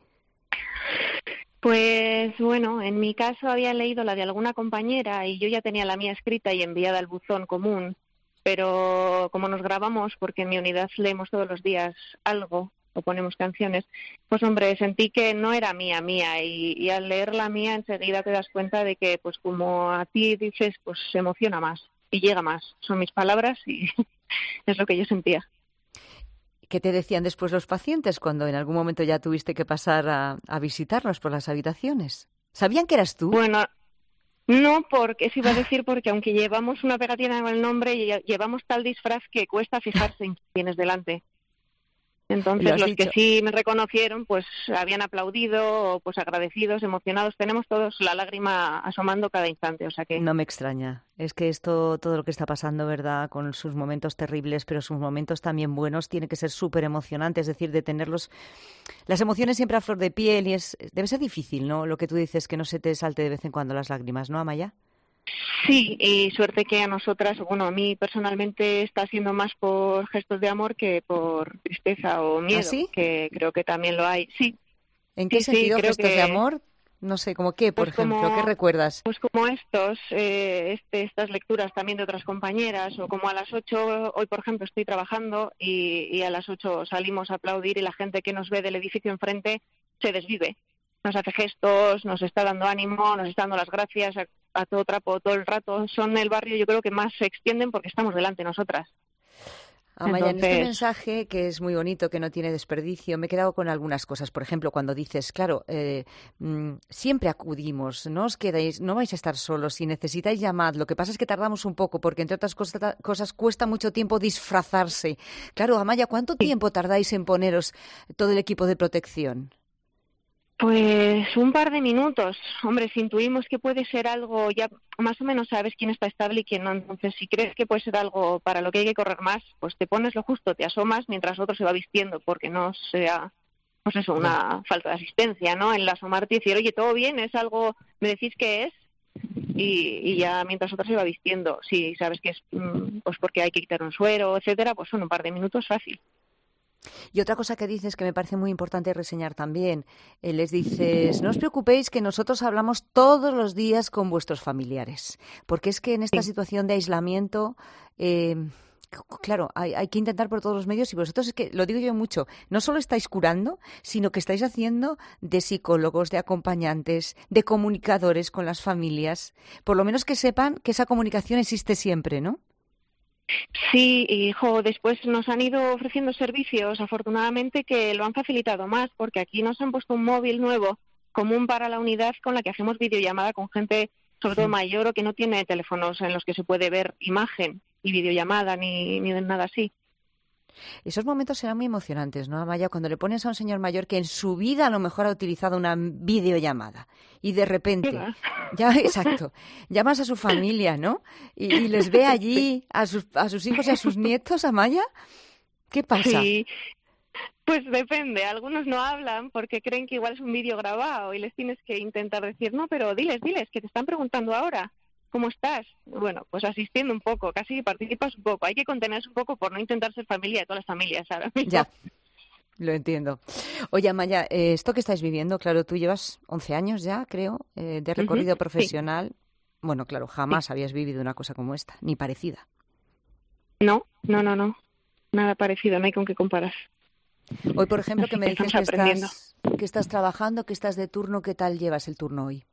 Pues bueno, en mi caso había leído la de alguna compañera y yo ya tenía la mía escrita y enviada al buzón común, pero como nos grabamos, porque en mi unidad leemos todos los días algo, o ponemos canciones, pues hombre, sentí que no era mía, mía, y, y al leer la mía enseguida te das cuenta de que, pues como a ti dices, pues se emociona más y llega más. Son mis palabras y es lo que yo sentía. ¿Qué te decían después los pacientes cuando en algún momento ya tuviste que pasar a, a visitarlos por las habitaciones? ¿Sabían que eras tú? Bueno, no, porque eso iba a decir, porque aunque llevamos una pegatina con el nombre, llevamos tal disfraz que cuesta fijarse en quién tienes delante. Entonces los dicho? que sí me reconocieron pues habían aplaudido, pues agradecidos, emocionados. Tenemos todos la lágrima asomando cada instante, o sea que... No me extraña. Es que esto, todo lo que está pasando, ¿verdad? Con sus momentos terribles, pero sus momentos también buenos, tiene que ser súper emocionante. Es decir, de tenerlos... Las emociones siempre a flor de piel y es debe ser difícil, ¿no? Lo que tú dices, que no se te salte de vez en cuando las lágrimas, ¿no, Amaya? Sí, y suerte que a nosotras, bueno, a mí personalmente está siendo más por gestos de amor que por tristeza o miedo, ¿Ah, sí? Que creo que también lo hay, sí. ¿En qué sí, sentido sí, gestos que... de amor? No sé, ¿como qué, por pues ejemplo? como, ¿Qué recuerdas? Pues como estos, eh, este, estas lecturas también de otras compañeras, o como a las ocho, hoy por ejemplo estoy trabajando y, y a las ocho salimos a aplaudir y la gente que nos ve del edificio enfrente se desvive. Nos hace gestos, nos está dando ánimo, nos está dando las gracias a, a todo trapo todo el rato. Son el barrio, yo creo, que más se extienden porque estamos delante nosotras. Amaya, Entonces... en este mensaje, que es muy bonito, que no tiene desperdicio, me he quedado con algunas cosas. Por ejemplo, cuando dices, claro, eh, mmm, siempre acudimos, no os quedéis, no vais a estar solos, si necesitáis llamad. Lo que pasa es que tardamos un poco, porque entre otras cosas, cosas cuesta mucho tiempo disfrazarse. Claro, Amaya, ¿cuánto sí. tiempo tardáis en poneros todo el equipo de protección? Pues un par de minutos. Hombre, si intuimos que puede ser algo, ya más o menos sabes quién está estable y quién no. Entonces, si crees que puede ser algo para lo que hay que correr más, pues te pones lo justo, te asomas mientras otro se va vistiendo, porque no sea, pues eso, una sí. falta de asistencia, ¿no? En la asomarte y decir, oye, ¿todo bien? ¿Es algo, me decís qué es? Y, y ya mientras otro se va vistiendo. Si sabes que es pues porque hay que quitar un suero, etcétera, pues son un par de minutos fácil. Y otra cosa que dices que me parece muy importante reseñar también, eh, les dices, no os preocupéis que nosotros hablamos todos los días con vuestros familiares, porque es que en esta sí. situación de aislamiento, eh, claro, hay, hay que intentar por todos los medios y vosotros, es que lo digo yo mucho, no solo estáis curando, sino que estáis haciendo de psicólogos, de acompañantes, de comunicadores con las familias, por lo menos que sepan que esa comunicación existe siempre, ¿no? Sí, hijo, después nos han ido ofreciendo servicios, afortunadamente, que lo han facilitado más, porque aquí nos han puesto un móvil nuevo común para la unidad con la que hacemos videollamada con gente, sobre todo mayor, o que no tiene teléfonos en los que se puede ver imagen y videollamada ni, ni nada así. Esos momentos serán muy emocionantes, ¿no, Amaya? Cuando le pones a un señor mayor que en su vida a lo mejor ha utilizado una videollamada y de repente, ya, exacto, llamas a su familia, ¿no? Y, y les ve allí a sus, a sus hijos y a sus nietos, Amaya. ¿Qué pasa? Sí, pues depende. Algunos no hablan porque creen que igual es un vídeo grabado y les tienes que intentar decir, no, pero diles, diles, que te están preguntando ahora. ¿Cómo estás? Bueno, pues asistiendo un poco, casi participas un poco. Hay que contenerse un poco por no intentar ser familia de todas las familias ahora mismo. Ya, lo entiendo. Oye, Amaya, eh, esto que estáis viviendo, claro, tú llevas once años ya, creo, eh, de recorrido uh-huh, profesional. Sí. Bueno, claro, jamás sí. habías vivido una cosa como esta, ni parecida. No, no, no, no. Nada parecido, no hay con qué comparar. Hoy, por ejemplo, que me dices que estás, que estás trabajando, que estás de turno, ¿qué tal llevas el turno hoy?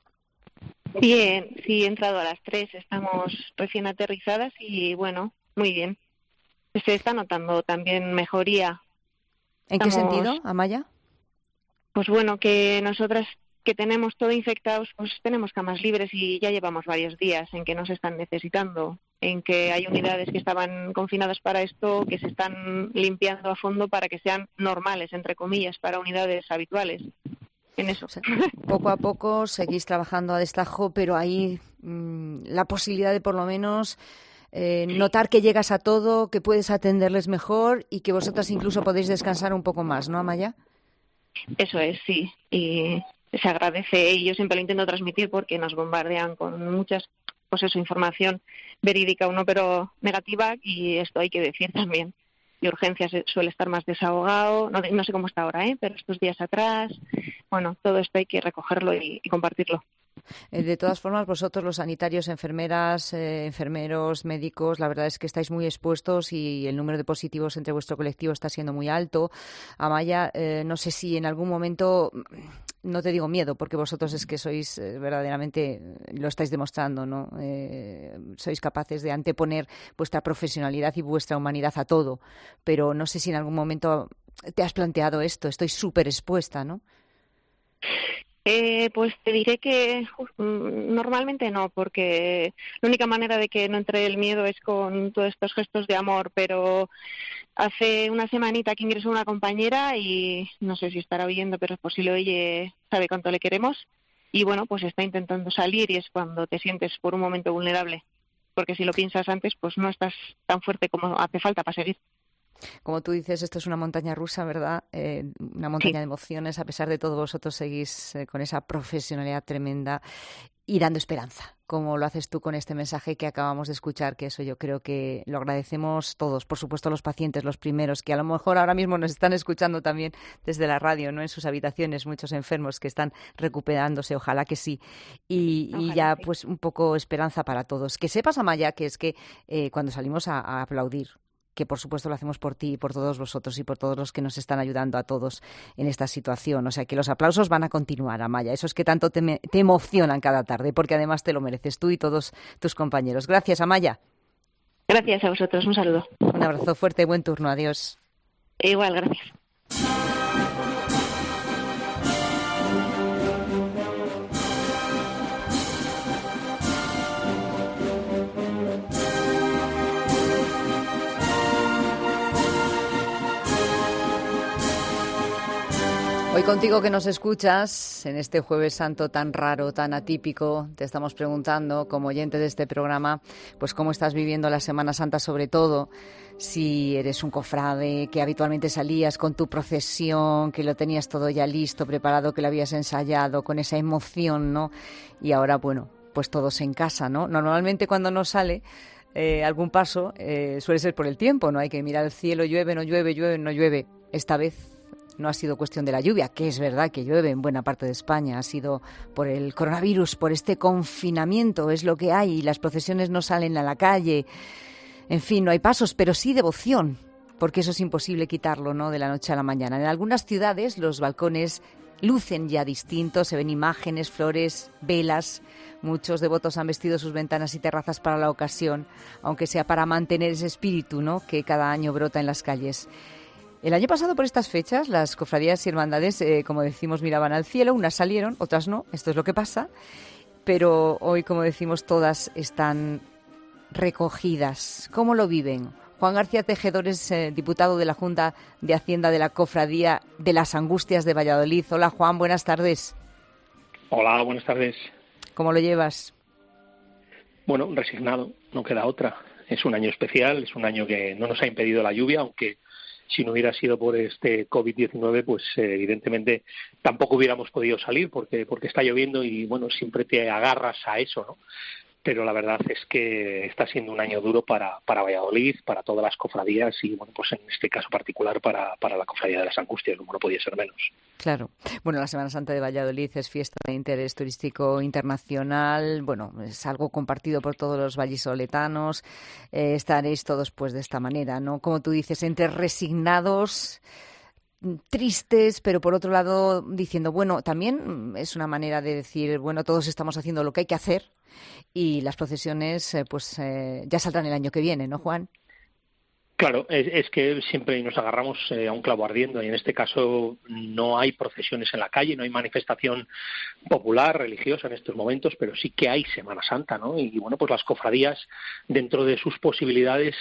Bien, sí, he entrado a las tres, estamos recién aterrizadas y bueno, muy bien. Se está notando también mejoría. ¿En estamos, qué sentido, Amaya? Pues bueno, que nosotras que tenemos todo infectados, pues tenemos camas libres y ya llevamos varios días en que nos están necesitando, en que hay unidades que estaban confinadas para esto, que se están limpiando a fondo para que sean normales, entre comillas, para unidades habituales. En eso. O sea, poco a poco seguís trabajando a destajo, pero hay mmm, la posibilidad de por lo menos eh, notar que llegas a todo, que puedes atenderles mejor y que vosotras incluso podéis descansar un poco más, ¿no, Amaya? Eso es, sí. Y se agradece y yo siempre lo intento transmitir porque nos bombardean con muchas, pues eso, información verídica o no, pero negativa, y esto hay que decir también. De urgencias suele estar más desahogado, no, no sé cómo está ahora, ¿eh? Pero estos días atrás, bueno, todo esto hay que recogerlo y, y compartirlo. De todas formas, vosotros los sanitarios, enfermeras, eh, enfermeros, médicos, la verdad es que estáis muy expuestos y el número de positivos entre vuestro colectivo está siendo muy alto. Amaya, eh, no sé si en algún momento, no te digo miedo, porque vosotros es que sois eh, verdaderamente, lo estáis demostrando, ¿no? Eh, sois capaces de anteponer vuestra profesionalidad y vuestra humanidad a todo, pero no sé si en algún momento te has planteado esto, estoy súper expuesta, ¿no? Eh, pues te diré que uh, normalmente no, porque la única manera de que no entre el miedo es con todos estos gestos de amor, pero hace una semanita que ingresó una compañera y no sé si estará oyendo, pero por si lo oye sabe cuánto le queremos y bueno, pues está intentando salir y es cuando te sientes por un momento vulnerable, porque si lo piensas antes pues no estás tan fuerte como hace falta para seguir. Como tú dices, esto es una montaña rusa, ¿verdad? Eh, una montaña sí. de emociones. A pesar de todo, vosotros seguís eh, con esa profesionalidad tremenda y dando esperanza, como lo haces tú con este mensaje que acabamos de escuchar, que eso yo creo que lo agradecemos todos. Por supuesto, los pacientes, los primeros, que a lo mejor ahora mismo nos están escuchando también desde la radio, ¿no? En sus habitaciones, muchos enfermos que están recuperándose, ojalá que sí. Y, ojalá y ya, sí. pues, un poco esperanza para todos. Que sepas, Amaya, que es que eh, cuando salimos a, a aplaudir, que por supuesto lo hacemos por ti y por todos vosotros y por todos los que nos están ayudando a todos en esta situación. O sea, que los aplausos van a continuar, Amaya. Esos que tanto te, me, te emocionan cada tarde, porque además te lo mereces tú y todos tus compañeros. Gracias, Amaya. Gracias a vosotros. Un saludo. Un abrazo fuerte. Buen turno. Adiós. Igual, gracias. Hoy contigo que nos escuchas, en este Jueves Santo tan raro, tan atípico, te estamos preguntando, como oyente de este programa, pues cómo estás viviendo la Semana Santa, sobre todo si eres un cofrade, que habitualmente salías con tu procesión, que lo tenías todo ya listo, preparado, que lo habías ensayado, con esa emoción, ¿no? Y ahora, bueno, pues todos en casa, ¿no? Normalmente cuando no sale eh, algún paso, eh, suele ser por el tiempo, ¿no? Hay que mirar el cielo, llueve, no llueve, llueve, no llueve. Esta vez no ha sido cuestión de la lluvia, que es verdad que llueve en buena parte de España, ha sido por el coronavirus, por este confinamiento, es lo que hay, y las procesiones no salen a la calle, en fin, no hay pasos, pero sí devoción, porque eso es imposible quitarlo, ¿no?, de la noche a la mañana. En algunas ciudades los balcones lucen ya distintos, se ven imágenes, flores, velas. Muchos devotos han vestido sus ventanas y terrazas para la ocasión, aunque sea para mantener ese espíritu, ¿no?, que cada año brota en las calles. El año pasado, por estas fechas, las cofradías y hermandades, eh, como decimos, miraban al cielo, unas salieron, otras no, esto es lo que pasa, pero hoy, como decimos, todas están recogidas. ¿Cómo lo viven? Juan García Tejedor es eh, diputado de la Junta de Hacienda de la Cofradía de las Angustias de Valladolid. Hola, Juan, buenas tardes. Hola, buenas tardes. ¿Cómo lo llevas? Bueno, resignado, no queda otra. Es un año especial, es un año que no nos ha impedido la lluvia, aunque si no hubiera sido por este covid diecinueve, pues eh, evidentemente tampoco hubiéramos podido salir porque porque está lloviendo y, bueno, siempre te agarras a eso, ¿no? Pero la verdad es que está siendo un año duro para, para Valladolid, para todas las cofradías y, bueno, pues en este caso particular para, para la Cofradía de las Angustias, como no podía ser menos. Claro. Bueno, la Semana Santa de Valladolid es fiesta de interés turístico internacional. Bueno, es algo compartido por todos los vallisoletanos. Eh, estaréis todos pues de esta manera, ¿no? Como tú dices, entre resignados, tristes, pero por otro lado diciendo, bueno, también es una manera de decir, bueno, todos estamos haciendo lo que hay que hacer y las procesiones eh, pues eh, ya saldrán el año que viene, ¿no, Juan? Claro, es, es que siempre nos agarramos eh, a un clavo ardiendo y en este caso no hay procesiones en la calle, no hay manifestación popular, religiosa en estos momentos, pero sí que hay Semana Santa, ¿no? Y bueno, pues las cofradías, dentro de sus posibilidades,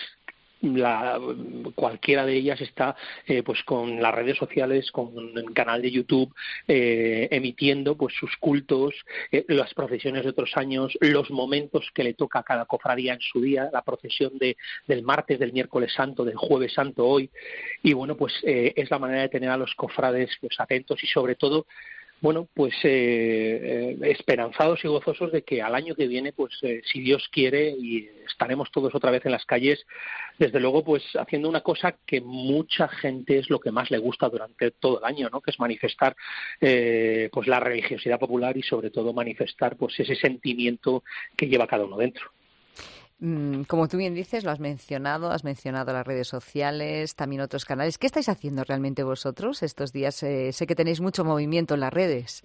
La, cualquiera de ellas está eh, pues con las redes sociales, con el canal de YouTube, eh, emitiendo pues sus cultos, eh, las procesiones de otros años, los momentos que le toca a cada cofradía en su día, la procesión de, del martes, del miércoles santo, del jueves santo hoy, y bueno, pues eh, es la manera de tener a los cofrades pues atentos y sobre todo, bueno, pues eh, eh, esperanzados y gozosos de que al año que viene, pues eh, si Dios quiere, y estaremos todos otra vez en las calles, desde luego, pues haciendo una cosa que mucha gente es lo que más le gusta durante todo el año, ¿no? Que es manifestar eh, pues la religiosidad popular y sobre todo manifestar pues ese sentimiento que lleva cada uno dentro. Como tú bien dices, lo has mencionado, has mencionado las redes sociales, también otros canales. ¿Qué estáis haciendo realmente vosotros estos días? Eh, sé que tenéis mucho movimiento en las redes.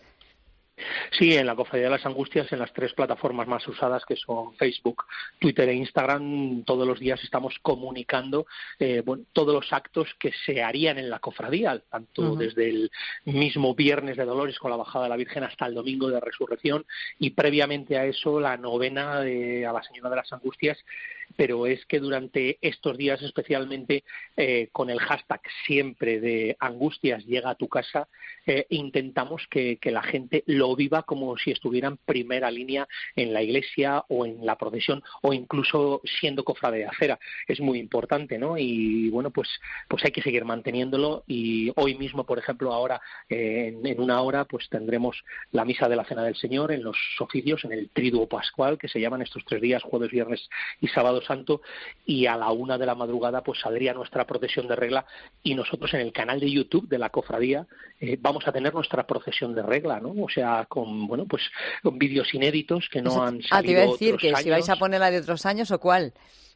Sí, en la Cofradía de las Angustias, en las tres plataformas más usadas que son Facebook, Twitter e Instagram, todos los días estamos comunicando eh, bueno, todos los actos que se harían en la cofradía, tanto uh-huh. desde el mismo Viernes de Dolores con la bajada de la Virgen hasta el Domingo de Resurrección y previamente a eso la novena de, a la Señora de las Angustias. Pero es que durante estos días especialmente eh, con el hashtag siempre de Angustias llega a tu casa, eh, intentamos que, que la gente lo viva como si estuviera en primera línea en la iglesia o en la procesión o incluso siendo cofrade de acera. Es muy importante, ¿no? Y bueno, pues pues hay que seguir manteniéndolo y hoy mismo, por ejemplo, ahora eh, en, en una hora pues tendremos la misa de la Cena del Señor en los oficios, en el Triduo Pascual, que se llaman estos tres días, jueves, viernes y sábado Santo, y a la una de la madrugada pues saldría nuestra procesión de regla y nosotros en el canal de YouTube de la cofradía eh, vamos a tener nuestra procesión de regla, ¿no? O sea, con bueno pues con vídeos inéditos que no Eso, han salido Ah, te iba a decir que años. Si vais a poner la de otros años o cuál.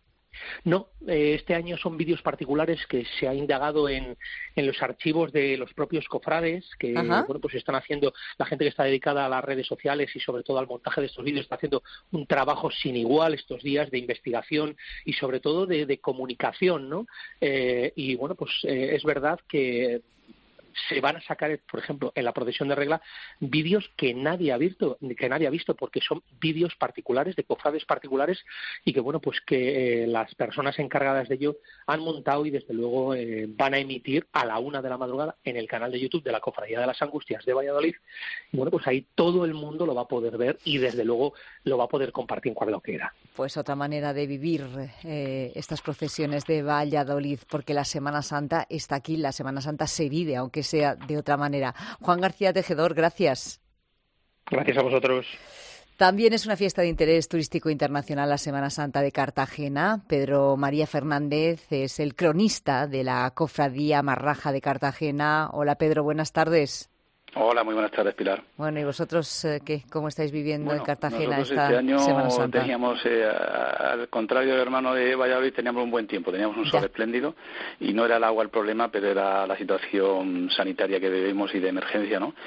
No, eh, este año son vídeos particulares que se ha indagado en, en los archivos de los propios cofrades que Ajá. bueno pues están haciendo, la gente que está dedicada a las redes sociales y sobre todo al montaje de estos vídeos está haciendo un trabajo sin igual estos días de investigación y sobre todo de, de comunicación, ¿no? Eh, y bueno pues eh, es verdad que se van a sacar, por ejemplo, en la procesión de regla, vídeos que nadie ha visto, que nadie ha visto, porque son vídeos particulares, de cofrades particulares, y que bueno, pues que eh, las personas encargadas de ello han montado y desde luego eh, van a emitir a la una de la madrugada en el canal de YouTube de la Cofradía de las Angustias de Valladolid. Y bueno, pues ahí todo el mundo lo va a poder ver y desde luego lo va a poder compartir cuando quiera. Pues otra manera de vivir eh, estas procesiones de Valladolid, porque la Semana Santa está aquí, la Semana Santa se vive, aunque sea de otra manera. Juan García Tejedor, gracias. Gracias a vosotros. También es una fiesta de interés turístico internacional la Semana Santa de Cartagena. Pedro María Fernández es el cronista de la Cofradía Marraja de Cartagena. Hola Pedro, buenas tardes. Hola, muy buenas tardes, Pilar. Bueno, ¿y vosotros eh, qué? ¿Cómo estáis viviendo bueno, en Cartagena esta este año Semana Santa? Teníamos, eh, al contrario del hermano de Valladolid, teníamos un buen tiempo, teníamos un sol ya. espléndido y no era el agua el problema, pero era la situación sanitaria que vivimos y de emergencia, ¿no?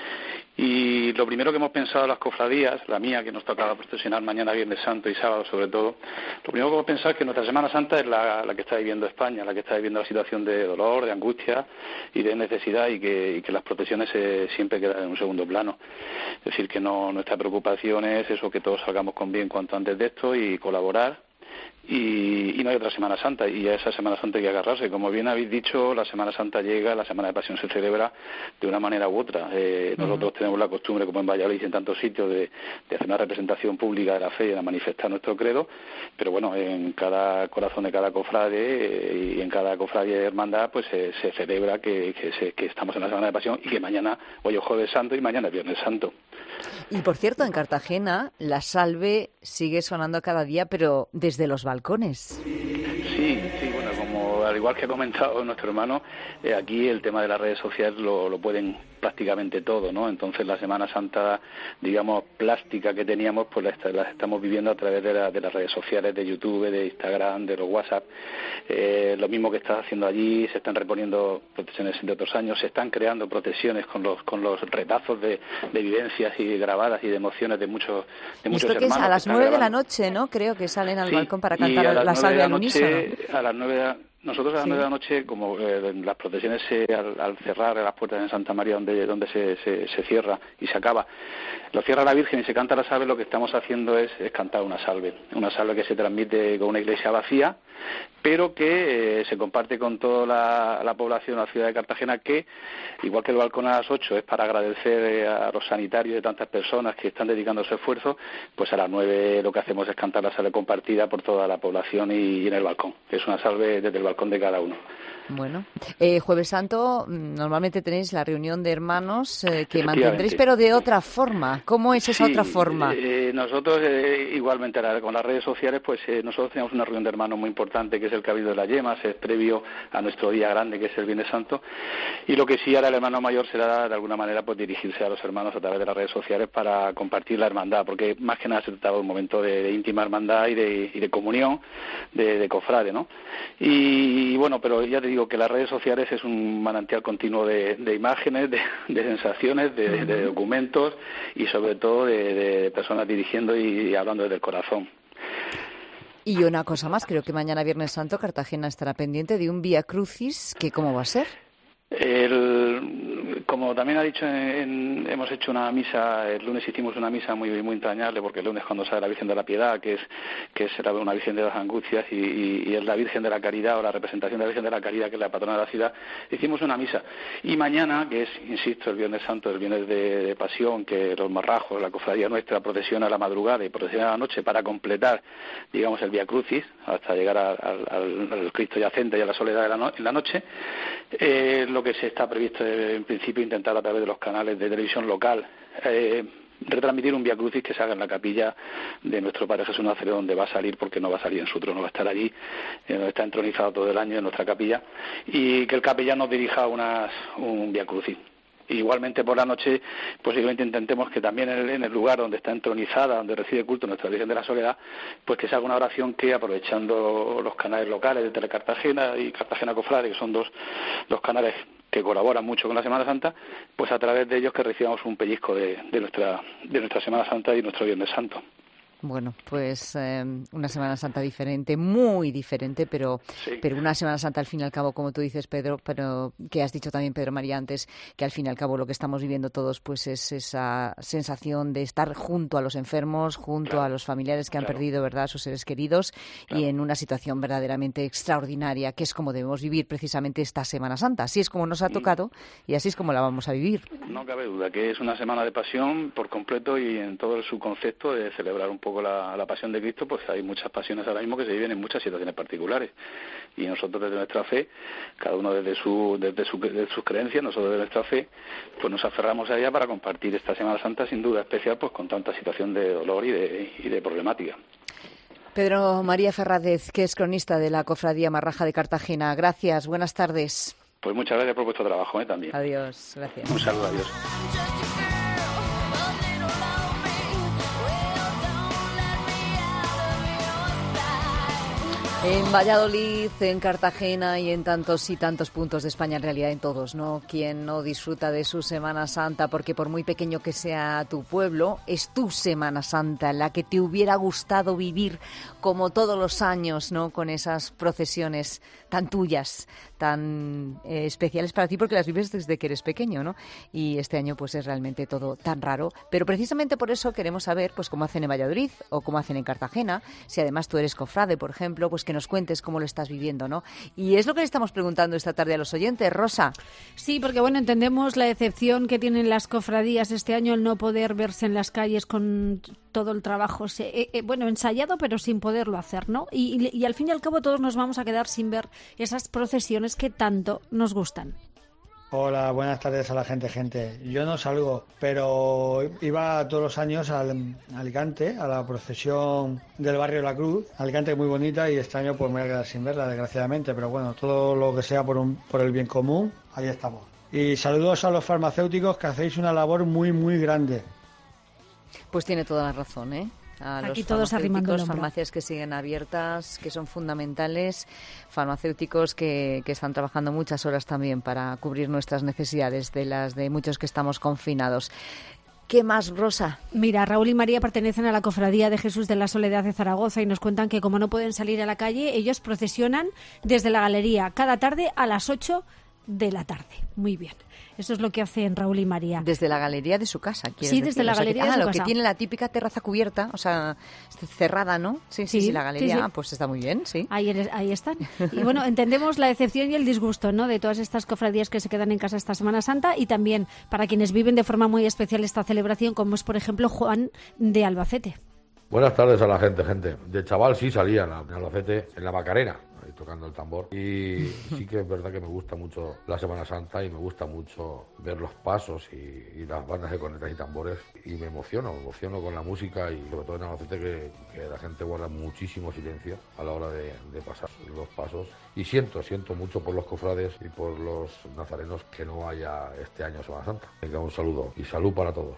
Y lo primero que hemos pensado las cofradías, la mía que nos tocaba procesionar mañana, Viernes Santo y sábado sobre todo, lo primero que hemos pensado es que nuestra Semana Santa es la, la que está viviendo España, la que está viviendo la situación de dolor, de angustia y de necesidad y que, y que las procesiones eh, siempre quedan en un segundo plano. Es decir, que no nuestra preocupación es eso, que todos salgamos con bien cuanto antes de esto y colaborar Y, y no hay otra Semana Santa, y a esa Semana Santa hay que agarrarse. Como bien habéis dicho, la Semana Santa llega, la Semana de Pasión se celebra de una manera u otra. Eh, uh-huh. Nosotros tenemos la costumbre, como en Valladolid y en tantos sitios, de, de hacer una representación pública de la fe y de manifestar nuestro credo, pero bueno, en cada corazón de cada cofrade eh, y en cada cofradía de hermandad, pues eh, se celebra que, que, se, que estamos en la Semana de Pasión y que mañana, hoy es Jueves Santo y mañana es Viernes Santo. Y por cierto, en Cartagena la salve sigue sonando cada día, pero desde los balcones. Sí, sí, bueno, como al igual que ha comentado nuestro hermano, eh, aquí el tema de las redes sociales lo, lo pueden prácticamente todo, ¿no? Entonces la Semana Santa, digamos, plástica que teníamos, pues la, la estamos viviendo a través de, la, de las redes sociales, de YouTube, de Instagram, de los WhatsApp. Eh, lo mismo que está haciendo allí, se están reponiendo procesiones de otros años, se están creando procesiones con los con los retazos de, de vivencias y grabadas y de emociones de muchos de muchos hermanos. Esto que es a las nueve de la noche, ¿no? Creo que salen al sí, balcón para cantar la salve al unísono. A las nueve de la Nosotros a las nueve sí. de la noche, como eh, las procesiones se, al, al cerrar las puertas de Santa María, donde donde se, se, se cierra y se acaba, lo cierra la Virgen y se canta la salve, lo que estamos haciendo es, es cantar una salve, una salve que se transmite con una iglesia vacía, pero que eh, se comparte con toda la, la población de la ciudad de Cartagena, que, igual que el balcón a las ocho es para agradecer eh, a los sanitarios de tantas personas que están dedicando su esfuerzo, pues a las nueve lo que hacemos es cantar la salve compartida por toda la población y, y en el balcón. Es una salve desde el balcón de cada uno. Bueno, eh, Jueves Santo, normalmente tenéis la reunión de hermanos eh, que mantendréis, pero de otra forma. ¿Cómo es esa sí, otra forma? Eh, nosotros, eh, igualmente, con las redes sociales, pues eh, nosotros tenemos una reunión de hermanos muy importante, que es el Cabildo de las Yemas, es previo a nuestro día grande, que es el Viernes Santo, y lo que sí hará el hermano mayor será, de alguna manera, pues dirigirse a los hermanos a través de las redes sociales para compartir la hermandad, porque más que nada se trataba de un momento de, de íntima hermandad y de, y de comunión, de, de cofrade, ¿no? Y, y bueno, pero ya te digo que las redes sociales es un manantial continuo de, de imágenes, de, de sensaciones, de, uh-huh. de documentos y sobre todo de, de personas dirigiendo y, y hablando desde el corazón. Y una cosa más, creo que mañana Viernes Santo Cartagena estará pendiente de un Vía Crucis, que ¿cómo va a ser? El, como también ha dicho, en, hemos hecho una misa, el lunes hicimos una misa muy muy entrañable, porque el lunes cuando sale la Virgen de la Piedad, que es que es una Virgen de las Angustias y, y, y es la Virgen de la Caridad, o la representación de la Virgen de la Caridad, que es la patrona de la ciudad, hicimos una misa. Y mañana, que es, insisto, el Viernes Santo, el Viernes de, de Pasión, que los marrajos, la cofradía nuestra, procesiona a la madrugada y procesiona a la noche para completar, digamos, el Vía Crucis, hasta llegar al, al, al Cristo yacente y a la soledad de la no, en la noche. Eh, lo que se está previsto es, en principio, intentar a través de los canales de televisión local eh, retransmitir un Vía Crucis que se haga en la capilla de nuestro Padre Jesús Nazareno, donde va a salir, porque no va a salir en su trono, va a estar allí, eh, donde está entronizado todo el año en nuestra capilla, y que el capellán nos dirija unas, un Vía Crucis. Igualmente por la noche posiblemente intentemos que también en el, en el lugar donde está entronizada, donde recibe culto nuestra Virgen de la Soledad, pues que se haga una oración que, aprovechando los canales locales de Telecartagena y Cartagena Cofrade, que son dos los canales que colaboran mucho con la Semana Santa, pues a través de ellos que recibamos un pellizco de, de nuestra de nuestra Semana Santa y nuestro Viernes Santo. Bueno, pues eh, una Semana Santa diferente, muy diferente, pero sí. pero una Semana Santa al fin y al cabo, como tú dices, Pedro, pero que has dicho también, Pedro María, antes, que al fin y al cabo lo que estamos viviendo todos pues es esa sensación de estar junto a los enfermos, junto claro. a los familiares que han claro. perdido, ¿verdad?, a sus seres queridos, claro. y en una situación verdaderamente extraordinaria, que es como debemos vivir precisamente esta Semana Santa. Así es como nos ha tocado y así es como la vamos a vivir. No cabe duda que es una semana de pasión por completo, y en todo su concepto de celebrar un poco La, la pasión de Cristo, pues hay muchas pasiones ahora mismo que se viven en muchas situaciones particulares, y nosotros desde nuestra fe, cada uno desde su desde, su, desde sus creencias, nosotros desde nuestra fe, pues nos aferramos a ella para compartir esta Semana Santa sin duda especial, pues con tanta situación de dolor y de, y de problemática. Pedro María Ferrádez, que es cronista de la Cofradía Marraja de Cartagena, gracias, buenas tardes. Pues muchas gracias por vuestro trabajo, ¿eh? También. Adiós, gracias. Un saludo, adiós. En Valladolid, en Cartagena y en tantos y tantos puntos de España, en realidad en todos, ¿no? Quien no disfruta de su Semana Santa, porque por muy pequeño que sea tu pueblo, es tu Semana Santa, la que te hubiera gustado vivir como todos los años, ¿no? Con esas procesiones tan tuyas, tan eh, especiales para ti, porque las vives desde que eres pequeño, ¿no? Y este año pues es realmente todo tan raro, pero precisamente por eso queremos saber pues cómo hacen en Valladolid o cómo hacen en Cartagena, si además tú eres cofrade, por ejemplo, pues que nos cuentes cómo lo estás viviendo, ¿no? Y es lo que le estamos preguntando esta tarde a los oyentes, Rosa. Sí, porque bueno, entendemos la decepción que tienen las cofradías este año, el no poder verse en las calles con todo el trabajo, eh, eh, bueno, ensayado, pero sin poderlo hacer, ¿no? Y, y, y al fin y al cabo todos nos vamos a quedar sin ver esas procesiones que tanto nos gustan. Hola, buenas tardes a la gente, gente. Yo no salgo, pero iba todos los años al Alicante, a la procesión del barrio de la Cruz. Alicante es muy bonita y este año pues me voy a quedar sin verla, desgraciadamente, pero bueno, todo lo que sea por, un, por el bien común, ahí estamos. Y saludos a los farmacéuticos, que hacéis una labor muy, muy grande. Pues tiene toda la razón, ¿eh? A Aquí los todos arrimando el hombro. Farmacias que siguen abiertas, que son fundamentales, farmacéuticos que, que están trabajando muchas horas también para cubrir nuestras necesidades, de las de muchos que estamos confinados. ¿Qué más, Rosa? Mira, Raúl y María pertenecen a la Cofradía de Jesús de la Soledad de Zaragoza y nos cuentan que como no pueden salir a la calle, ellos procesionan desde la galería cada tarde a las ocho de la tarde. Muy bien. Eso es lo que hacen Raúl y María. Desde la galería de su casa, ¿quieres Sí, desde decir? la O sea, galería que, de ah, su lo casa. que tiene la típica terraza cubierta, o sea, cerrada, ¿no? Sí, sí, sí, sí la galería, sí, sí. Pues está muy bien, sí. Ahí, eres, ahí están. Y bueno, entendemos la decepción y el disgusto, ¿no?, de todas estas cofradías que se quedan en casa esta Semana Santa, y también para quienes viven de forma muy especial esta celebración, como es, por ejemplo, Juan de Albacete. Buenas tardes a la gente, gente. De chaval sí salía en Albacete, en la Macarena, ahí tocando el tambor. Y sí que es verdad que me gusta mucho la Semana Santa y me gusta mucho ver los pasos y, y las bandas de cornetas y tambores. Y me emociono, me emociono con la música y sobre todo en Albacete que, que la gente guarda muchísimo silencio a la hora de, de pasar los pasos. Y siento, siento mucho por los cofrades y por los nazarenos que no haya este año Semana Santa. Venga, un saludo y salud para todos.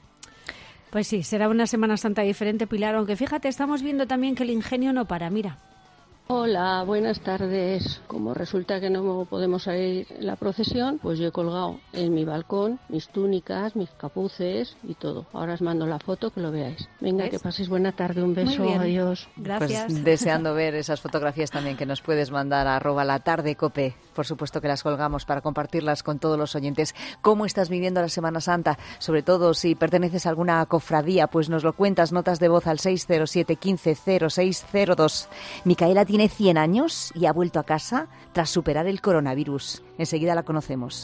Pues sí, será una Semana Santa diferente, Pilar, aunque fíjate, estamos viendo también que el ingenio no para, mira. Hola, buenas tardes. Como resulta que no podemos salir en la procesión, pues yo he colgado en mi balcón mis túnicas, mis capuces y todo. Ahora os mando la foto que lo veáis. Venga, ¿ves? Que paséis buena tarde, un beso, adiós. Gracias. Pues deseando ver esas fotografías también que nos puedes mandar a arroba la tarde cope. Por supuesto que las colgamos para compartirlas con todos los oyentes. ¿Cómo estás viviendo la Semana Santa? Sobre todo si perteneces a alguna cofradía, pues nos lo cuentas, notas de voz al seis cero siete, quince, cero seis cero dos. Micaela tiene cien años y ha vuelto a casa tras superar el coronavirus. Enseguida la conocemos.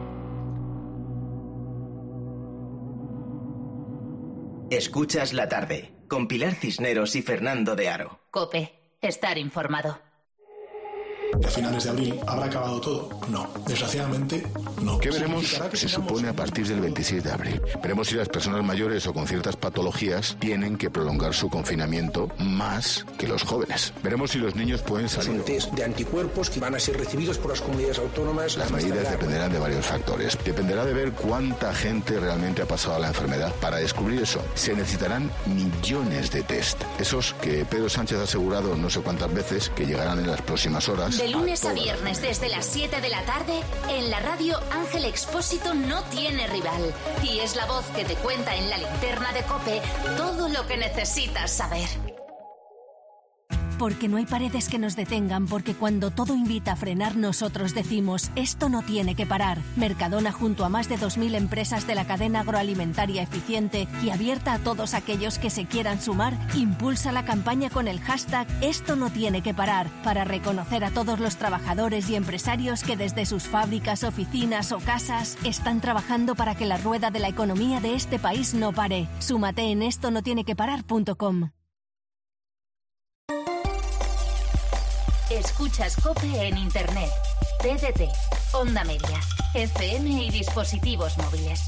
Escuchas La Tarde, con Pilar Cisneros y Fernando de Aro. COPE, estar informado. ¿A finales de abril habrá acabado todo? No, desgraciadamente no. ¿Qué veremos? Que se supone a partir del veintiséis de abril. Veremos si las personas mayores o con ciertas patologías tienen que prolongar su confinamiento más que los jóvenes. Veremos si los niños pueden salir. Son test de anticuerpos que van a ser recibidos por las comunidades autónomas. Las medidas dependerán de varios factores. Dependerá de ver cuánta gente realmente ha pasado la enfermedad. Para descubrir eso, se necesitarán millones de test. Esos que Pedro Sánchez ha asegurado no sé cuántas veces que llegarán en las próximas horas. De lunes a viernes desde las siete de la tarde, en la radio Ángel Expósito no tiene rival. Y es la voz que te cuenta en la linterna de COPE todo lo que necesitas saber. Porque no hay paredes que nos detengan, porque cuando todo invita a frenar, nosotros decimos, esto no tiene que parar. Mercadona, junto a más de dos mil empresas de la cadena agroalimentaria eficiente y abierta a todos aquellos que se quieran sumar, impulsa la campaña con el hashtag Esto no tiene que parar, para reconocer a todos los trabajadores y empresarios que desde sus fábricas, oficinas o casas están trabajando para que la rueda de la economía de este país no pare. Súmate en esto no tiene que parar punto com. Escuchas COPE en Internet, T D T, Onda Media, F M y dispositivos móviles.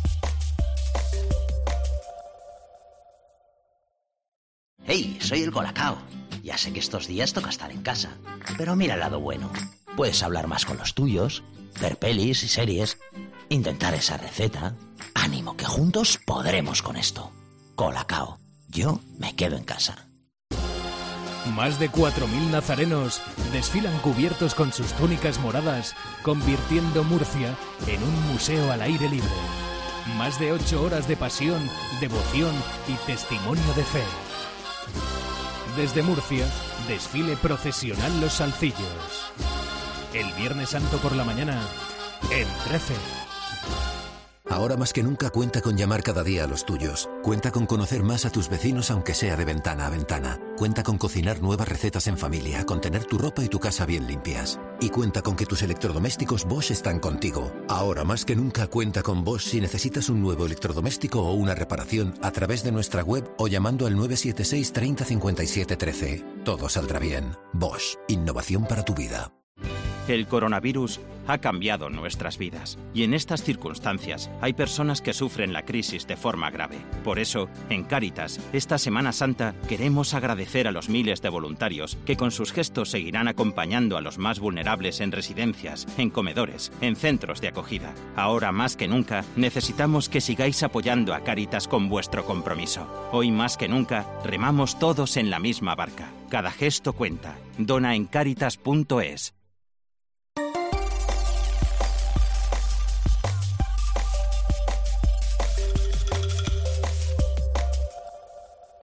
Hey, soy el Colacao. Ya sé que estos días toca estar en casa, pero mira el lado bueno. Puedes hablar más con los tuyos, ver pelis y series, intentar esa receta. Ánimo, que juntos podremos con esto. Colacao, yo me quedo en casa. Más de cuatro mil nazarenos desfilan cubiertos con sus túnicas moradas, convirtiendo Murcia en un museo al aire libre. Más de ocho horas de pasión, devoción y testimonio de fe. Desde Murcia, desfile procesional Los Salcillos. El Viernes Santo por la mañana, en trece. Ahora más que nunca cuenta con llamar cada día a los tuyos. Cuenta con conocer más a tus vecinos aunque sea de ventana a ventana. Cuenta con cocinar nuevas recetas en familia, con tener tu ropa y tu casa bien limpias. Y cuenta con que tus electrodomésticos Bosch están contigo. Ahora más que nunca cuenta con Bosch si necesitas un nuevo electrodoméstico o una reparación a través de nuestra web o llamando al nueve siete seis treinta cincuenta y siete trece. Todo saldrá bien. Bosch. Innovación para tu vida. El coronavirus ha cambiado nuestras vidas y en estas circunstancias hay personas que sufren la crisis de forma grave. Por eso, en Cáritas, esta Semana Santa queremos agradecer a los miles de voluntarios que con sus gestos seguirán acompañando a los más vulnerables en residencias, en comedores, en centros de acogida. Ahora más que nunca necesitamos que sigáis apoyando a Cáritas con vuestro compromiso. Hoy más que nunca remamos todos en la misma barca. Cada gesto cuenta. Dona en cáritas punto es.